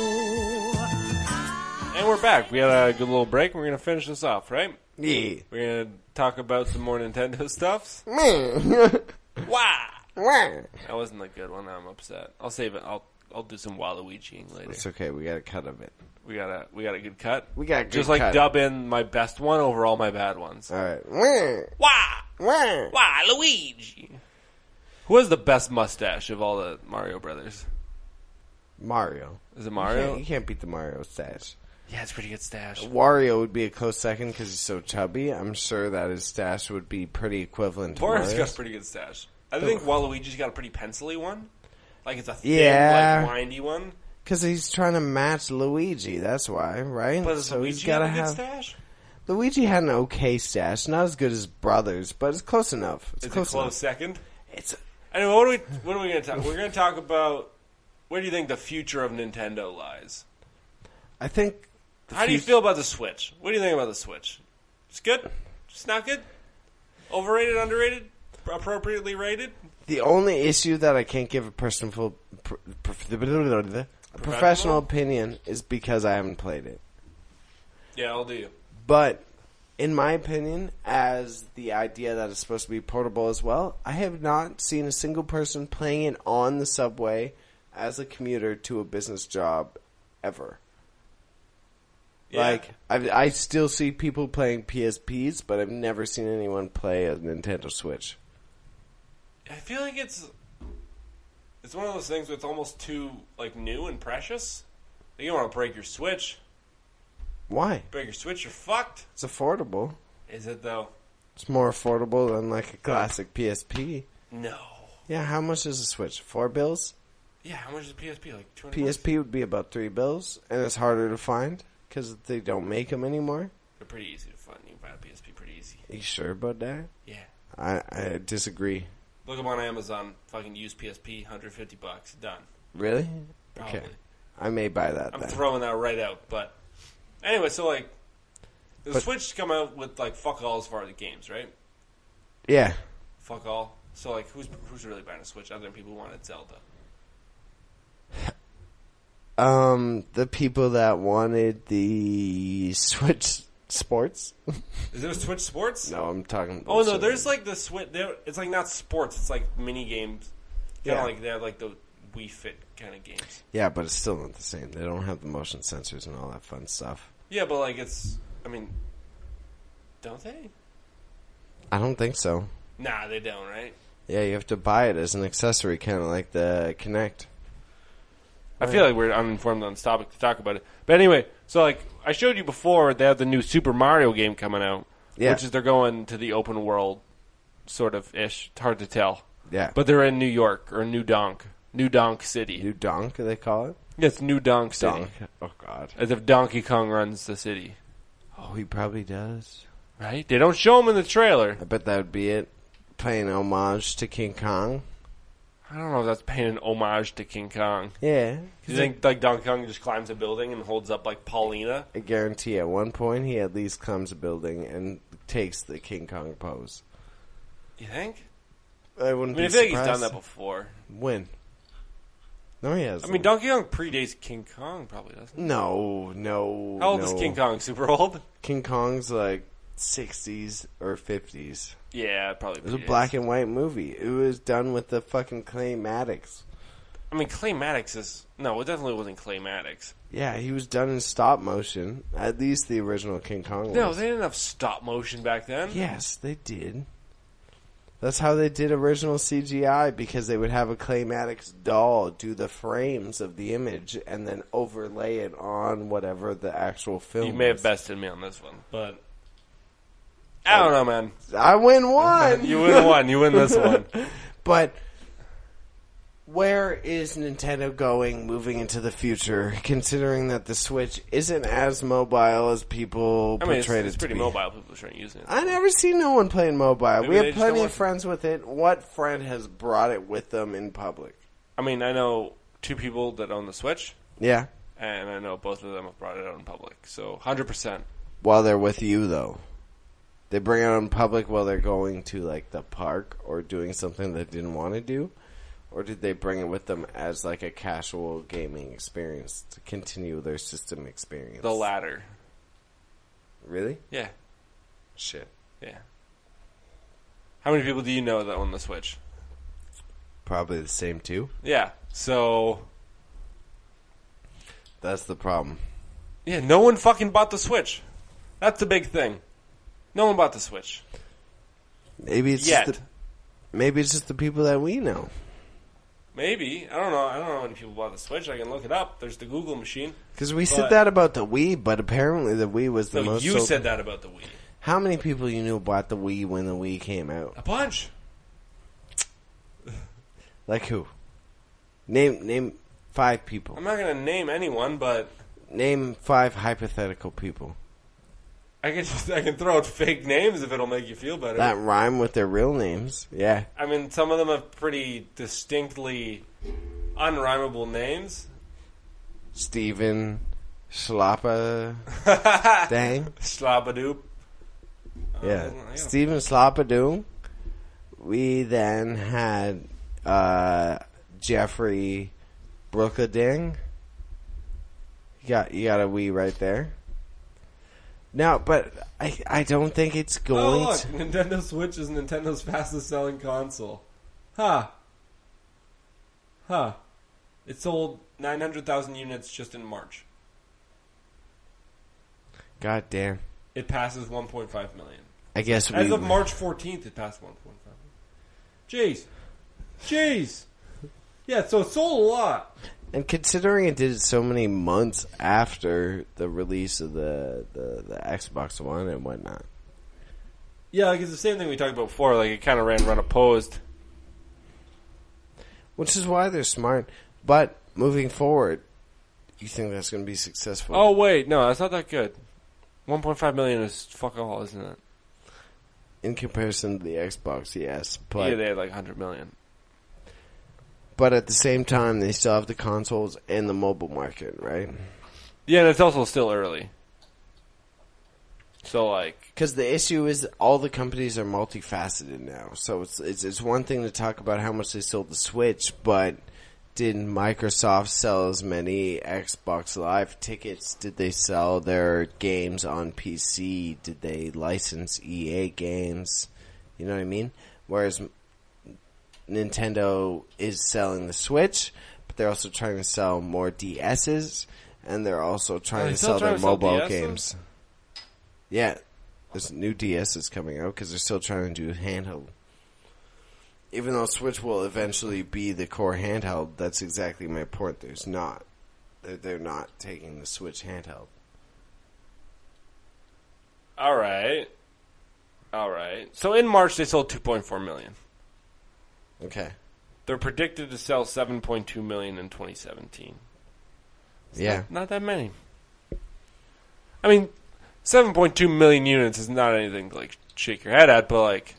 And we're back. We had a good little break. We're going to finish this off, right? Yeah. We're going to talk about some more Nintendo stuffs. Meh. Wah! Meh. That wasn't a good one. I'm upset. I'll save it. I'll do some Waluigiing later. It's okay, we got a cut of it. We got a good cut. We got a good Just like cut. dub in my best one over all my bad ones. Alright. Meh. Wah! Meh. Waluigi! Who has the best mustache of all the Mario brothers? Mario. Is it Mario? You can't beat the Mario stash. Yeah, it's a pretty good stash. Wario would be a close second because he's so chubby. I'm sure that his stash would be pretty equivalent to Mario's Mario's. got a pretty good stash. I think Waluigi's got a pretty pencil-y one. Like it's a thin, Yeah. like windy one. Because he's trying to match Luigi, that's why, right? But does so Luigi he's got to have a good have. stash? Luigi had an okay stash, not as good as brothers, but it's close enough. It's It's close a close enough. second. It's Anyway, what are we going to talk? We're going to talk about where do you think the future of Nintendo lies? I think. How do you feel about the Switch? What do you think about the Switch? It's good? It's not good? Overrated, underrated, appropriately rated? The only issue that I can't give a professional opinion is because I haven't played it. Yeah, I'll do you. But in my opinion, as the idea that it's supposed to be portable as well, I have not seen a single person playing it on the subway as a commuter to a business job ever. Yeah. Like, I still see people playing PSPs, but I've never seen anyone play a Nintendo Switch. I feel like it's one of those things that's almost too like new and precious. You don't want to break your Switch. Why? Break your Switch, you're fucked. It's affordable. Is it though? It's more affordable than like a classic PSP. No. Yeah, how much is a Switch? $4? Yeah, how much is a PSP? Like $200? PSP would be about $3, and it's harder to find because they don't make them anymore. They're pretty easy to find. You can buy a PSP pretty easy. Are you sure about that? Yeah. I disagree. Look them on Amazon. Fucking used PSP, $150. Done. Really? Probably. Okay. I may buy that I'm then. throwing that right out. But anyway, so like the But- Switch come out with like fuck all as far as the games, right? Yeah. Fuck all. So like who's really buying a Switch other than people who wanted Zelda? The people that wanted the Switch Sports. Is there a Switch Sports? No, I'm talking. Oh no, there's like the Switch. It's like not sports. It's like mini games. Kind Yeah. of like they have like the Wii Fit kind of games. Yeah, but it's still not the same. They don't have the motion sensors and all that fun stuff. Yeah, but like it's. I mean, don't they? I don't think so. Nah, they don't. Right? Yeah, you have to buy it as an accessory, kind of like the Kinect. I feel like we're uninformed on this topic to talk about it. But anyway, so like I showed you before, they have the new Super Mario game coming out, Yeah. which is they're going to the open world, sort of ish. It's hard to tell, Yeah. but they're in New York or New Donk City. New Donk, they call it? It's New Donk City, Donk. Oh, God. as if Donkey Kong runs the city. Oh, he probably does. Right? They don't show him in the trailer. I bet that would be it. Paying homage to King Kong. I don't know if that's paying an homage to King Kong. Yeah. You think like Donkey Kong just climbs a building and holds up like Paulina? I guarantee at one point he at least climbs a building and takes the King Kong pose. You think? I wouldn't I mean, I be feel like he's surprised. done that before. When? No, he hasn't. I mean, Donkey Kong predates King Kong, probably doesn't. No. How old is King Kong? Super old? King Kong's like 60s or 50s. Yeah, probably. It was a black and white movie. It was done with the fucking claymatics. I mean, Claymatics is no. It definitely wasn't Claymatics. Yeah, he was done in stop motion. At least the original King Kong No, was. they didn't have stop motion back then. Yes, they did. That's how they did original CGI, because they would have a claymatics doll do the frames of the image and then overlay it on whatever the actual film You may have was. bested me on this one, but I don't know, man. I win one! You win one. You win this one. But Where is Nintendo going moving into the future, considering that the Switch isn't as mobile as people I mean, portrayed it's it to pretty be? mobile. People are trying to use it. I never see no one playing mobile. Maybe We they have just don't plenty of want to. friends with it. What friend has brought it with them in public? I mean, I know 2 people that own the Switch, Yeah. and I know both of them have brought it out in public. So 100%. While they're with you, though. They bring it out in public while they're going to, like, the park or doing something they didn't want to do? Or did they bring it with them as, like, a casual gaming experience to continue their system experience? The latter. Really? Yeah. Shit. Yeah. How many people do you know that own the Switch? Probably the same, too. Yeah. So, That's the problem. yeah, no one fucking bought the Switch. That's the big thing. No one bought the Switch. Maybe it's Yet. maybe it's just the people that we know. Maybe. I don't know. I don't know how many people bought the Switch. I can look it up. There's the Google machine. Because we But- said that about the Wii, but apparently the Wii was the No, most you sold. said that about the Wii. How many people you knew bought the Wii when the Wii came out? A bunch. Like who? Name 5 people. I'm not going to name anyone, but Name 5 hypothetical people I can throw out fake names if it'll make you feel better. that rhyme with their real names. Yeah. I mean, some of them have pretty distinctly unrhymable names. Steven Slappa Dang. Slabadoop. Yeah. yeah. Steven Slappadoo. We then had Jeffrey Brookading. You got a Wii right there. No, but I don't think it's Oh, going look. to... Nintendo Switch is Nintendo's fastest selling console. Huh. It sold 900,000 units just in March. God damn. It passes 1.5 million. I guess As we... of March 14th, it passed 1.5 million. Jeez. Yeah, so it sold a lot. And considering it did it so many months after the release of the Xbox One and whatnot. Yeah, like it's the same thing we talked about before. Like it kind of ran unopposed. Which is why they're smart. But moving forward, you think that's going to be successful? Oh wait, no, that's not that good. 1.5 million is fuck all, isn't it? In comparison to the Xbox, yes. But, Yeah, they had like 100 million. but at the same time, they still have the consoles and the mobile market, right? Yeah, and it's also still early. So like, Because the issue is all the companies are multifaceted now. So it's one thing to talk about how much they sold the Switch, but did Microsoft sell as many Xbox Live tickets? Did they sell their games on PC? Did they license EA games? You know what I mean? Whereas Nintendo is selling the Switch, but they're also trying to sell more DSs, and they're also trying they to still sell their trying to sell mobile DSs? games. Yeah, there's new DSs coming out because they're still trying to do handheld. Even though Switch will eventually be the core handheld, that's exactly my point. There's not. They're not taking the Switch handheld. all right. So in March they sold 2.4 million. Okay. They're predicted to sell 7.2 million in 2017. Yeah. Not that many. I mean, 7.2 million units is not anything to like shake your head at, but like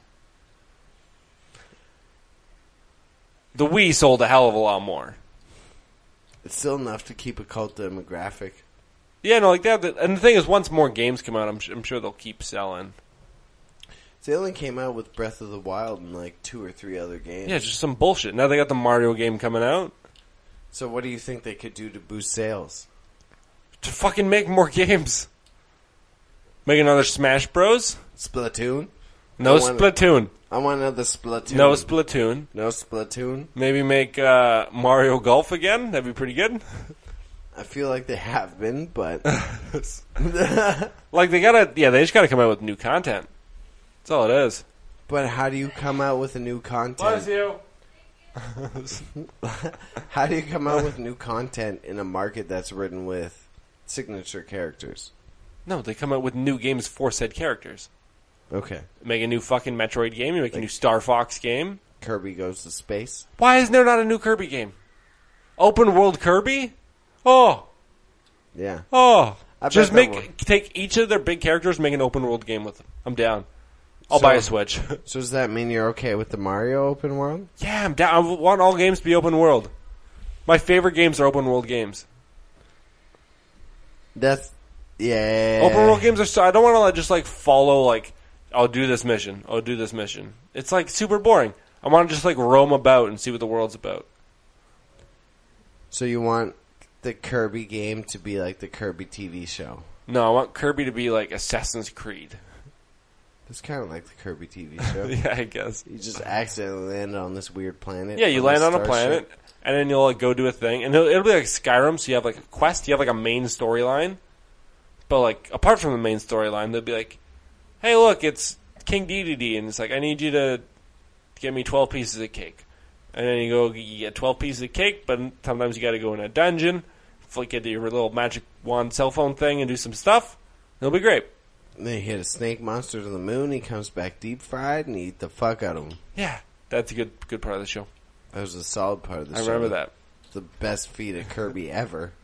the Wii sold a hell of a lot more. It's still enough to keep a cult demographic. Yeah, no, like that. And the thing is, once more games come out, I'm sure they'll keep selling. They only came out with Breath of the Wild and like 2 or 3 other games. Yeah, just some bullshit. Now they got the Mario game coming out So what do you think they could do to boost sales? to fucking make more games. Make another Smash Bros. Splatoon? No I want- Splatoon. I want another Splatoon. No Splatoon. No Splatoon? Maybe make Mario Golf again. That'd be pretty good. I feel like they have been, but... Like they just gotta come out with new content. That's all it is. But how do you come out with a new content? you. How do you come out with new content in a market that's written with signature characters? No, they come out with new games for said characters. Okay. Make a new fucking Metroid game. You make a new Star Fox game. Kirby Goes to Space. Why is there not a new Kirby game? Open world Kirby? Oh, Yeah. oh. I bet Just that one. take each of their big characters, make an open world game with them. I'm down. I'll buy a Switch. So does that mean you're okay with the Mario open world? Yeah, I'm down. I want all games to be open world. My favorite games are open world games. Yeah. Open world games are so. I don't want to just like follow like. I'll do this mission. I'll do this mission. It's like super boring. I want to just like roam about and see what the world's about. So you want the Kirby game to be like the Kirby TV show? No, I want Kirby to be like Assassin's Creed. It's kind of like the Kirby TV show. Yeah, I guess. You just accidentally land on this weird planet. Yeah, you land on a starship. planet, and then you'll like go do a thing, and it'll be like Skyrim. So you have like a quest, you have like a main storyline, but like apart from the main storyline, they'll be like, "Hey, look, it's King Dedede, and it's like I need you to get me 12 pieces of cake." And then you get 12 pieces of cake, but sometimes you got to go in a dungeon, flick into your little magic wand cell phone thing, and do some stuff. It'll be great. And then you hit a snake monster to the moon. He comes back deep fried, and you eat the fuck out of him. Yeah, that's a good part of the show. That was a solid part of the show. I remember that. The best feat of Kirby ever.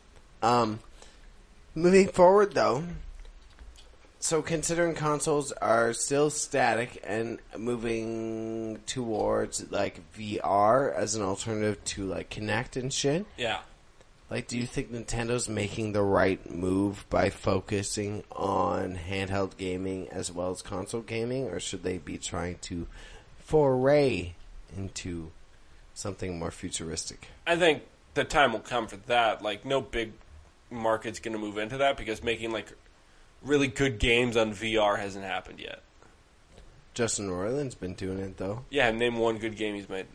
Moving forward, though, so considering consoles are still static and moving towards like VR as an alternative to like Kinect and shit, Yeah. like, do you think Nintendo's making the right move by focusing on handheld gaming as well as console gaming, or should they be trying to foray into something more futuristic? I think the time will come for that. Like, no big market's going to move into that because making, like, really good games on VR hasn't happened yet. Justin Roiland's been doing it, though. Yeah, name one good game he's made.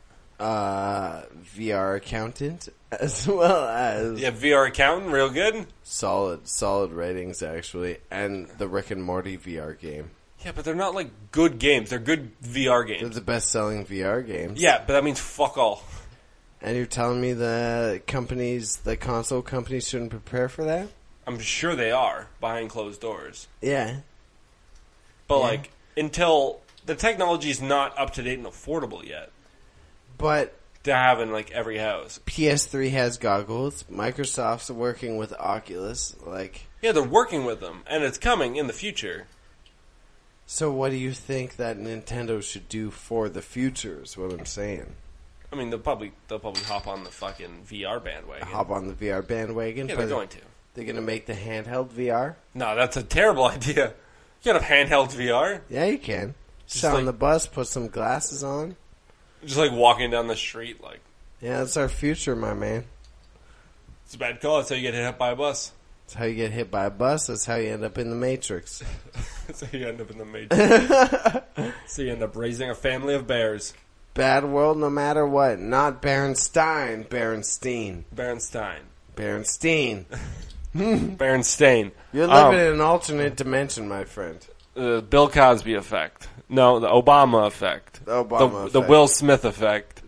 VR Accountant, as well as... Yeah, VR Accountant, real good. Solid ratings, actually. And the Rick and Morty VR game. Yeah, but they're not, like, good games. They're good VR They're games. the best-selling VR games. Yeah, but that means fuck all. And you're telling me the console companies shouldn't prepare for that? I'm sure they are, behind closed doors. Yeah. But, Yeah. like, until the technology's not up to date and affordable yet But to have in, like, every house. PS3 has goggles. Microsoft's working with Oculus. Like, Yeah, they're working with them, and it's coming in the future. so what do you think that Nintendo should do for the future is what I'm saying. I mean, they'll probably hop on the fucking VR bandwagon. Hop on the VR bandwagon. Yeah, they're going to. They're going to make the handheld VR? No, that's a terrible idea. You can't have handheld VR. Yeah, you can. Just Sit on like- the bus, put some glasses on. Just like walking down the street, like, Yeah, that's our future, my man. it's a bad call. That's how you get hit by a bus. That's how you get hit by a bus. That's how you end up in the Matrix. That's how you end up in the Matrix. So you end up raising a family of bears. Bad world no matter what. Not Berenstein. Berenstein. Berenstein. Berenstein. Berenstain. You're living in an alternate dimension, my friend. Bill Cosby effect. No, the Obama effect. The Obama The effect. Will Smith effect.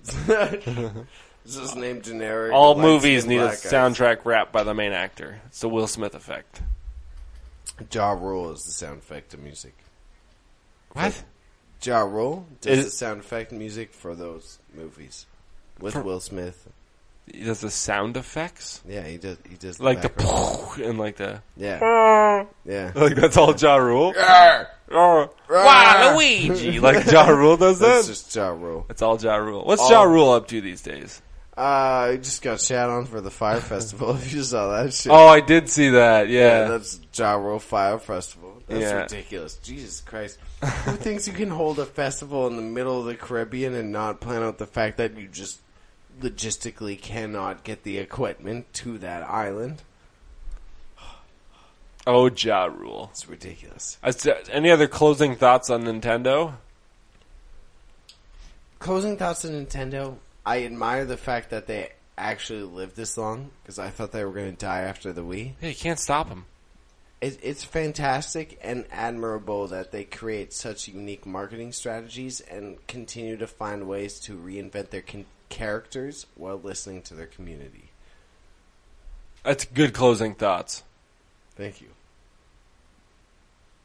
Is this name generic? All Light movies skin, need a black guys. soundtrack rap by the main actor. It's the Will Smith effect. Ja Rule is the sound effect of music. What? Ja Rule does Is- the sound effect music for those movies with For- Will Smith. He does the sound effects? Yeah, he does. He does Like the background. and like the... Yeah, yeah. Like that's all Ja Rule? Rawr! Oh, Rawr! wow, Luigi! Like Ja Rule does That's that? just Ja Rule. It's all Ja Rule. What's Ja Rule up to these days? He just got shat on for the Fire Festival. If you saw that shit. Oh, I did see that, Yeah, yeah. that's Ja Rule Fire Festival. That's Yeah. ridiculous. Jesus Christ. Who thinks you can hold a festival in the middle of the Caribbean and not plan out the fact that you just logistically cannot get the equipment to that island? Oh, Ja Rule. It's ridiculous. Any other closing thoughts on Nintendo? Closing thoughts on Nintendo. I admire the fact that they actually lived this long, because I thought they were going to die after the Wii. Yeah, you can't stop them. It's fantastic and admirable that they create such unique marketing strategies and continue to find ways to reinvent their characters while listening to their community. That's good closing thoughts. Thank you.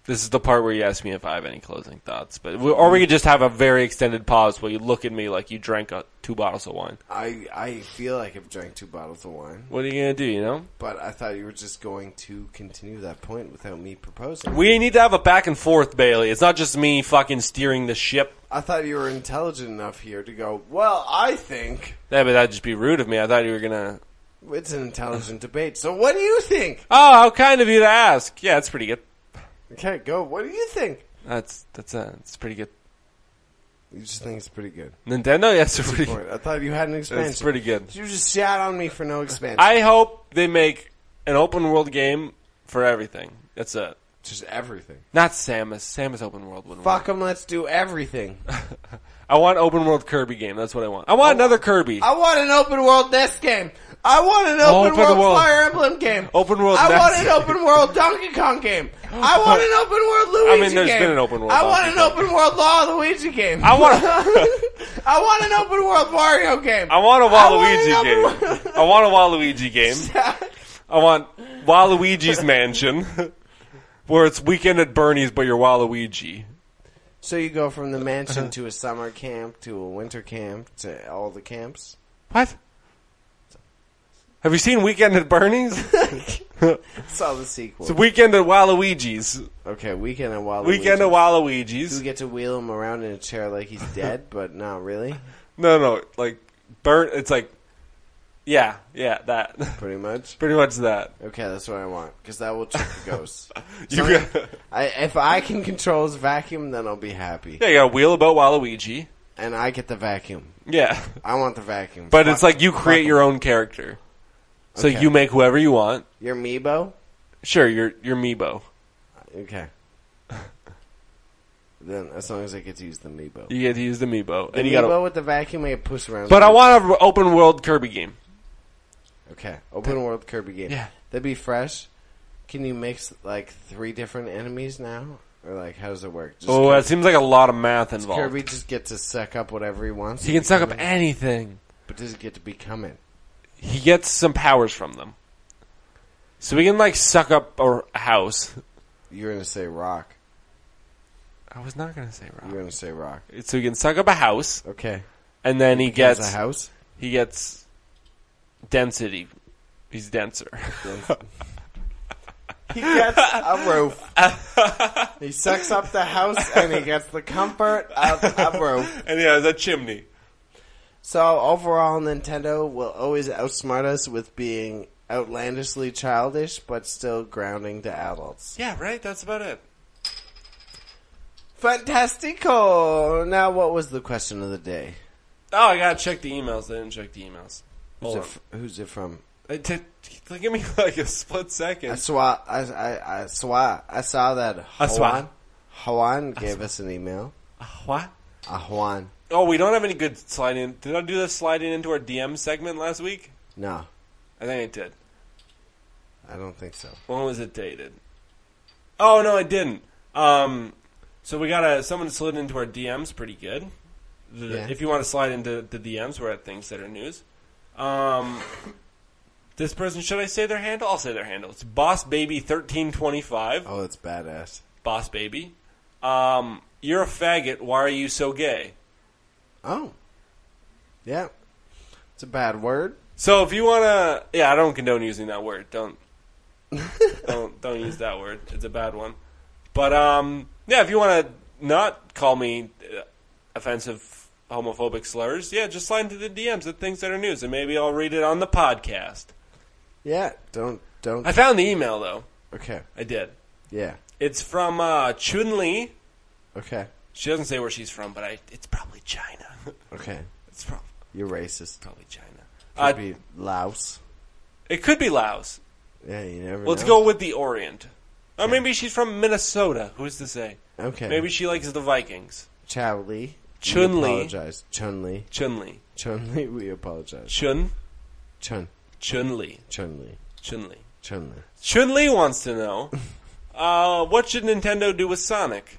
This is the part where you ask me if I have any closing thoughts. Or we could just have a very extended pause where you look at me like you drank 2 bottles of wine. I feel like I've drank 2 bottles of wine. What are you going to do, you know? But I thought you were just going to continue that point without me proposing. We need to have a back and forth, Bailey. It's not just me fucking steering the ship. I thought you were intelligent enough here to go, well, I think... Yeah, but that'd just be rude of me. I thought you were going to... It's an intelligent debate. So what do you think? Oh, how kind of you to ask. Yeah, it's pretty good. Okay, go. What do you think? It's pretty good. You just think it's pretty good. Nintendo, yes, it's pretty good. I thought you had an expansion. It's pretty good. You just shat on me for no expansion. I hope they make an open world game for everything. That's it. Just everything. Not Samus. Samus open world wouldn't Fuck work. them, let's do everything. I want open world Kirby game. That's what I want. I want another Kirby. I want an open world NES game. I want an open world Fire Emblem game. Open world I NES want an open world Donkey Kong game. I want an open world Luigi game. there's been an open world I want Donkey an Kong. open world Law Luigi game. I want I want an open world Mario game. I want a Waluigi I game. want an I want a Waluigi game. I want Waluigi's Mansion, where it's weekend at Bernie's, but you're Waluigi. So you go from the mansion to a summer camp to a winter camp to all the camps? What? Have you seen Weekend at Bernie's? Saw the sequel. It's Weekend at Waluigi's. Okay, weekend at Waluigi. Weekend at Do we Waluigi's. get to wheel him around in a chair like he's dead, but not really? No, like it's like, yeah, that. Pretty much? Pretty much that. Okay, that's what I want, because that will trick the ghosts. You So got, if I can control his vacuum, then I'll be happy. yeah, you got a wheel about Waluigi. And I get the vacuum. Yeah, I want the vacuum. but Fuck- it's like you create fuck your own character, so Okay. you make whoever you want. Your Meebo? Sure, you're Meebo. Okay. Then, as long as I get to use the Meebo. You get to use the Meebo, The and you Meebo got. with the vacuum, I can push around. But I want an open world Kirby game. Okay, open world Kirby game. Yeah. That'd be fresh. Can you mix, like, 3 different enemies now? Or, like, how does it work? Just Oh, Kirby, that seems like a lot of math does involved. Kirby just get to suck up whatever he wants? He can suck up become it? anything. But does he get to become it? He gets some powers from them. So we can, like, suck up a house. You're gonna say rock. I was not going to say You're rock. gonna say rock. So he can suck up a house, Okay. and then he Becomes gets a house? he gets density. He's denser. He gets a roof. He sucks up the house and he gets the comfort of a roof. And he has a chimney. So overall, Nintendo will always outsmart us with being outlandishly childish, but still grounding to adults. Yeah, right? That's about it. Fantastico! Now, what was the question of the day? Oh, I gotta check the emails. I didn't check the emails. Hold on. Who's it from? Give me like a split second. I saw that Juan gave us an email. What? Juan. Oh, we don't have any good sliding. Did I do the sliding into our DM segment last week? No, I think I did. I don't think so. When was it dated? Oh no, I didn't. So we got someone slid into our DMs pretty good. Yeah. If you want to slide into the DMs, we're at Things That Are News. This person, should I say their handle? I'll say their handle. It's BossBaby1325. Oh, it's badass. Boss Baby. You're a faggot. Why are you so gay? Oh, yeah. It's a bad word. So if you wanna, yeah, I don't condone using that word. Don't use that word. It's a bad one. But yeah, if you wanna not call me offensive, homophobic slurs, yeah, just slide into the DMs at Things That Are News, and maybe I'll read it on the podcast. Yeah, don't. I found the email though. Okay. I did. Yeah. It's from Chun Li. Okay. She doesn't say where she's from, but it's probably China. Okay. It's probably You're racist. China. Could be Laos. It could be Laos. Yeah, you never know. Let's go with the Orient. Or maybe she's from Minnesota. Who's to say? Okay. Maybe she likes the Vikings. Chow Li. Chun We Li. apologize. Chun Li. Chun Li. Chun Li, we apologize. Chun Chun. Li. Chun Li. Chun Li. Chun Li. Chun Li wants to know, what should Nintendo do with Sonic?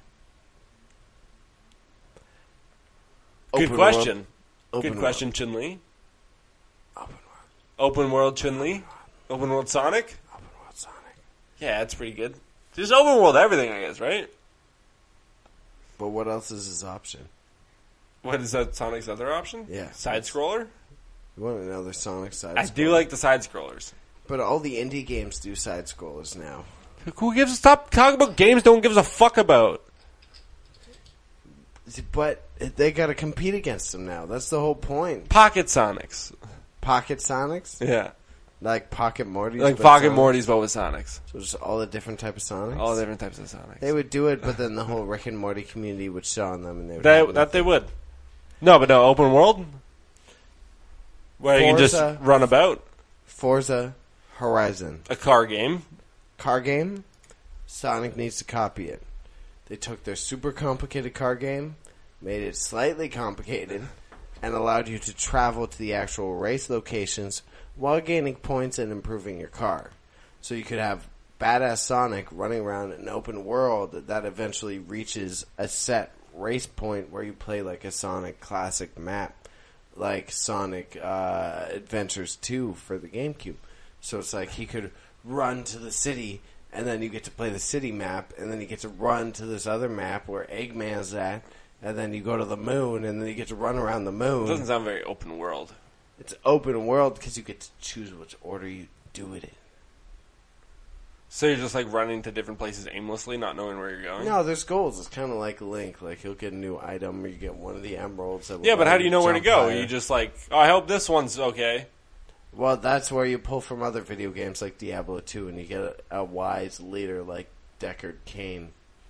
Good Open question. world. Open Good question, Chun Li. Open world. Open world Chun Li. Open world Sonic. Open world Sonic. Yeah, that's pretty good. Just open world everything, I guess, right? But what else is his option? What is that Sonic's other option? Yeah. Side-scroller? You want another Sonic side? I do like the side-scrollers. But all the indie games do side scrollers now. Who gives a stop talking about games no one gives a fuck about? But they got to compete against them now. That's the whole point. Pocket Sonics. Pocket Sonics? Yeah. Like Pocket Morty's? Like but Pocket Sonics? Morty's, but with Sonics. So just all the different type of Sonics? All different types of Sonics. They would do it, but then the whole Rick and Morty community would shit on them. And they would have That they would. No, but no, open world? Where you can just run about. Forza Horizon. A car game. Car game? Sonic needs to copy it. They took their super complicated car game, made it slightly complicated, and allowed you to travel to the actual race locations while gaining points and improving your car. So you could have badass Sonic running around an open world that eventually reaches a set race point where you play like a Sonic classic map, like Sonic Adventures 2 for the GameCube. So it's like he could run to the city, and then you get to play the city map, and then you get to run to this other map where Eggman's at, and then you go to the moon, and then you get to run around the moon. It doesn't sound very open world. It's open world because you get to choose which order you do it in. So you're just like running to different places aimlessly, not knowing where you're going? No, there's goals. It's kind of like Link. Like, he'll get a new item, or you get one of the emeralds. That will Yeah, but how do you know where to jump go? higher. You just like, oh, I hope this one's okay. Well, that's where you pull from other video games like Diablo 2, and you get a wise leader like Deckard Cain.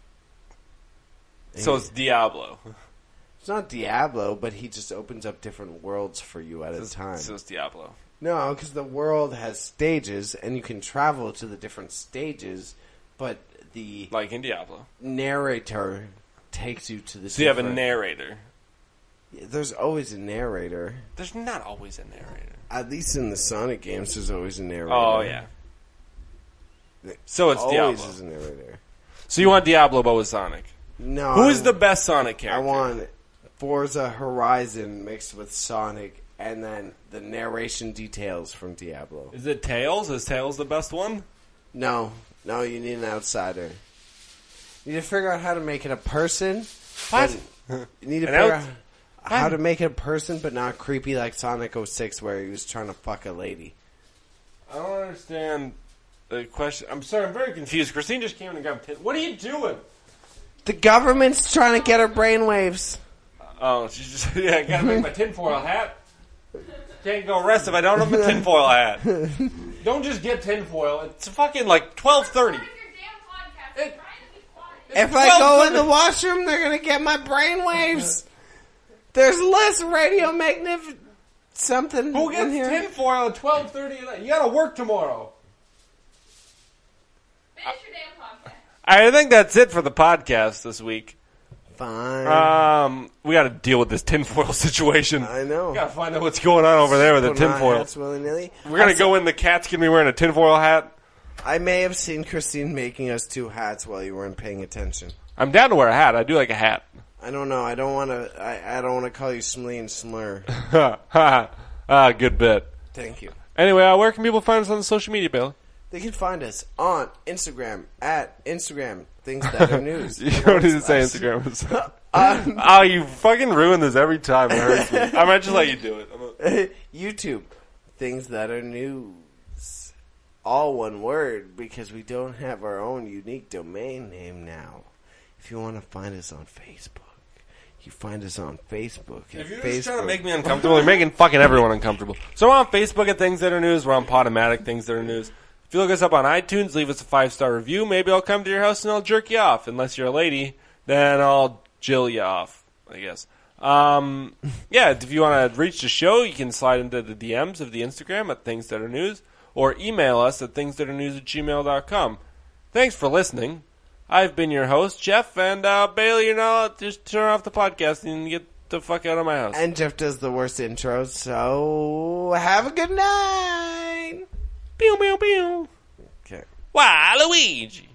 So it's Diablo. It's not Diablo, but he just opens up different worlds for you at a time. So it's Diablo. No, because the world has stages, and you can travel to the different stages, but the Like in Diablo. narrator takes you to the So you have a different- narrator. There's always a narrator. There's not always a narrator. At least in the Sonic games, there's always a narrator. Oh, yeah. So it's always Diablo. is a narrator. So you want Diablo, but with Sonic. No. Who is the best Sonic character? I want Forza Horizon mixed with Sonic, and then the narration details from Diablo. Is it Tails? Is Tails the best one? No, you need an outsider. You need to figure out how to make it a person. What? You need to An figure out- out how to make it a person, but not creepy like Sonic 06, where he was trying to fuck a lady. I don't understand the question. I'm sorry, I'm very confused. Christine just came in and got 10. What are you doing? The government's trying to get her brainwaves. Oh, she's just, yeah, I gotta make my tinfoil hat. Can't go rest if I don't have a tinfoil hat. Don't just get tinfoil. It's fucking like 12:30. If I go in the washroom, they're gonna get my brainwaves. There's less radio something Who in gets here. tinfoil at 12:30 at night? You gotta work tomorrow. Finish your damn podcast. I think that's it for the podcast this week. Fine. We got to deal with this tinfoil situation. I know. We got to find out what's going on over there with the Putting on tinfoil. hats willy-nilly. We're gonna go in. The cat's gonna be wearing a tinfoil hat. I may have seen Christine making us 2 hats while you weren't paying attention. I'm down to wear a hat. I do like a hat. I don't know. I don't want to. I don't want to call you Smleen Slur. Good bit. Thank you. Anyway, where can people find us on the social media, Bailey? They can find us on Instagram at Instagram Things That Are News. You don't need to say Instagram. Oh, you fucking ruin this every time. It hurts me. I might just let you do it. YouTube Things That Are News. All one word because we don't have our own unique domain name now. If you want to find us on Facebook, you find us on Facebook. If you're just trying to make me uncomfortable, you're making fucking everyone uncomfortable. So we're on Facebook at Things That Are News. We're on Podomatic Things That Are News. If you look us up on iTunes, leave us a 5-star review. Maybe I'll come to your house and I'll jerk you off. Unless you're a lady, then I'll jill you off, I guess. Yeah, if you want to reach the show, you can slide into the DMs of the Instagram at Things That Are News, or email us at thingsthatarnews@gmail.com. Thanks for listening. I've been your host, Jeff, and Bailey, you're not just turn off the podcast and get the fuck out of my house. And Jeff does the worst intros, so have a good night. Pew, pew, pew. Okay. Waluigi.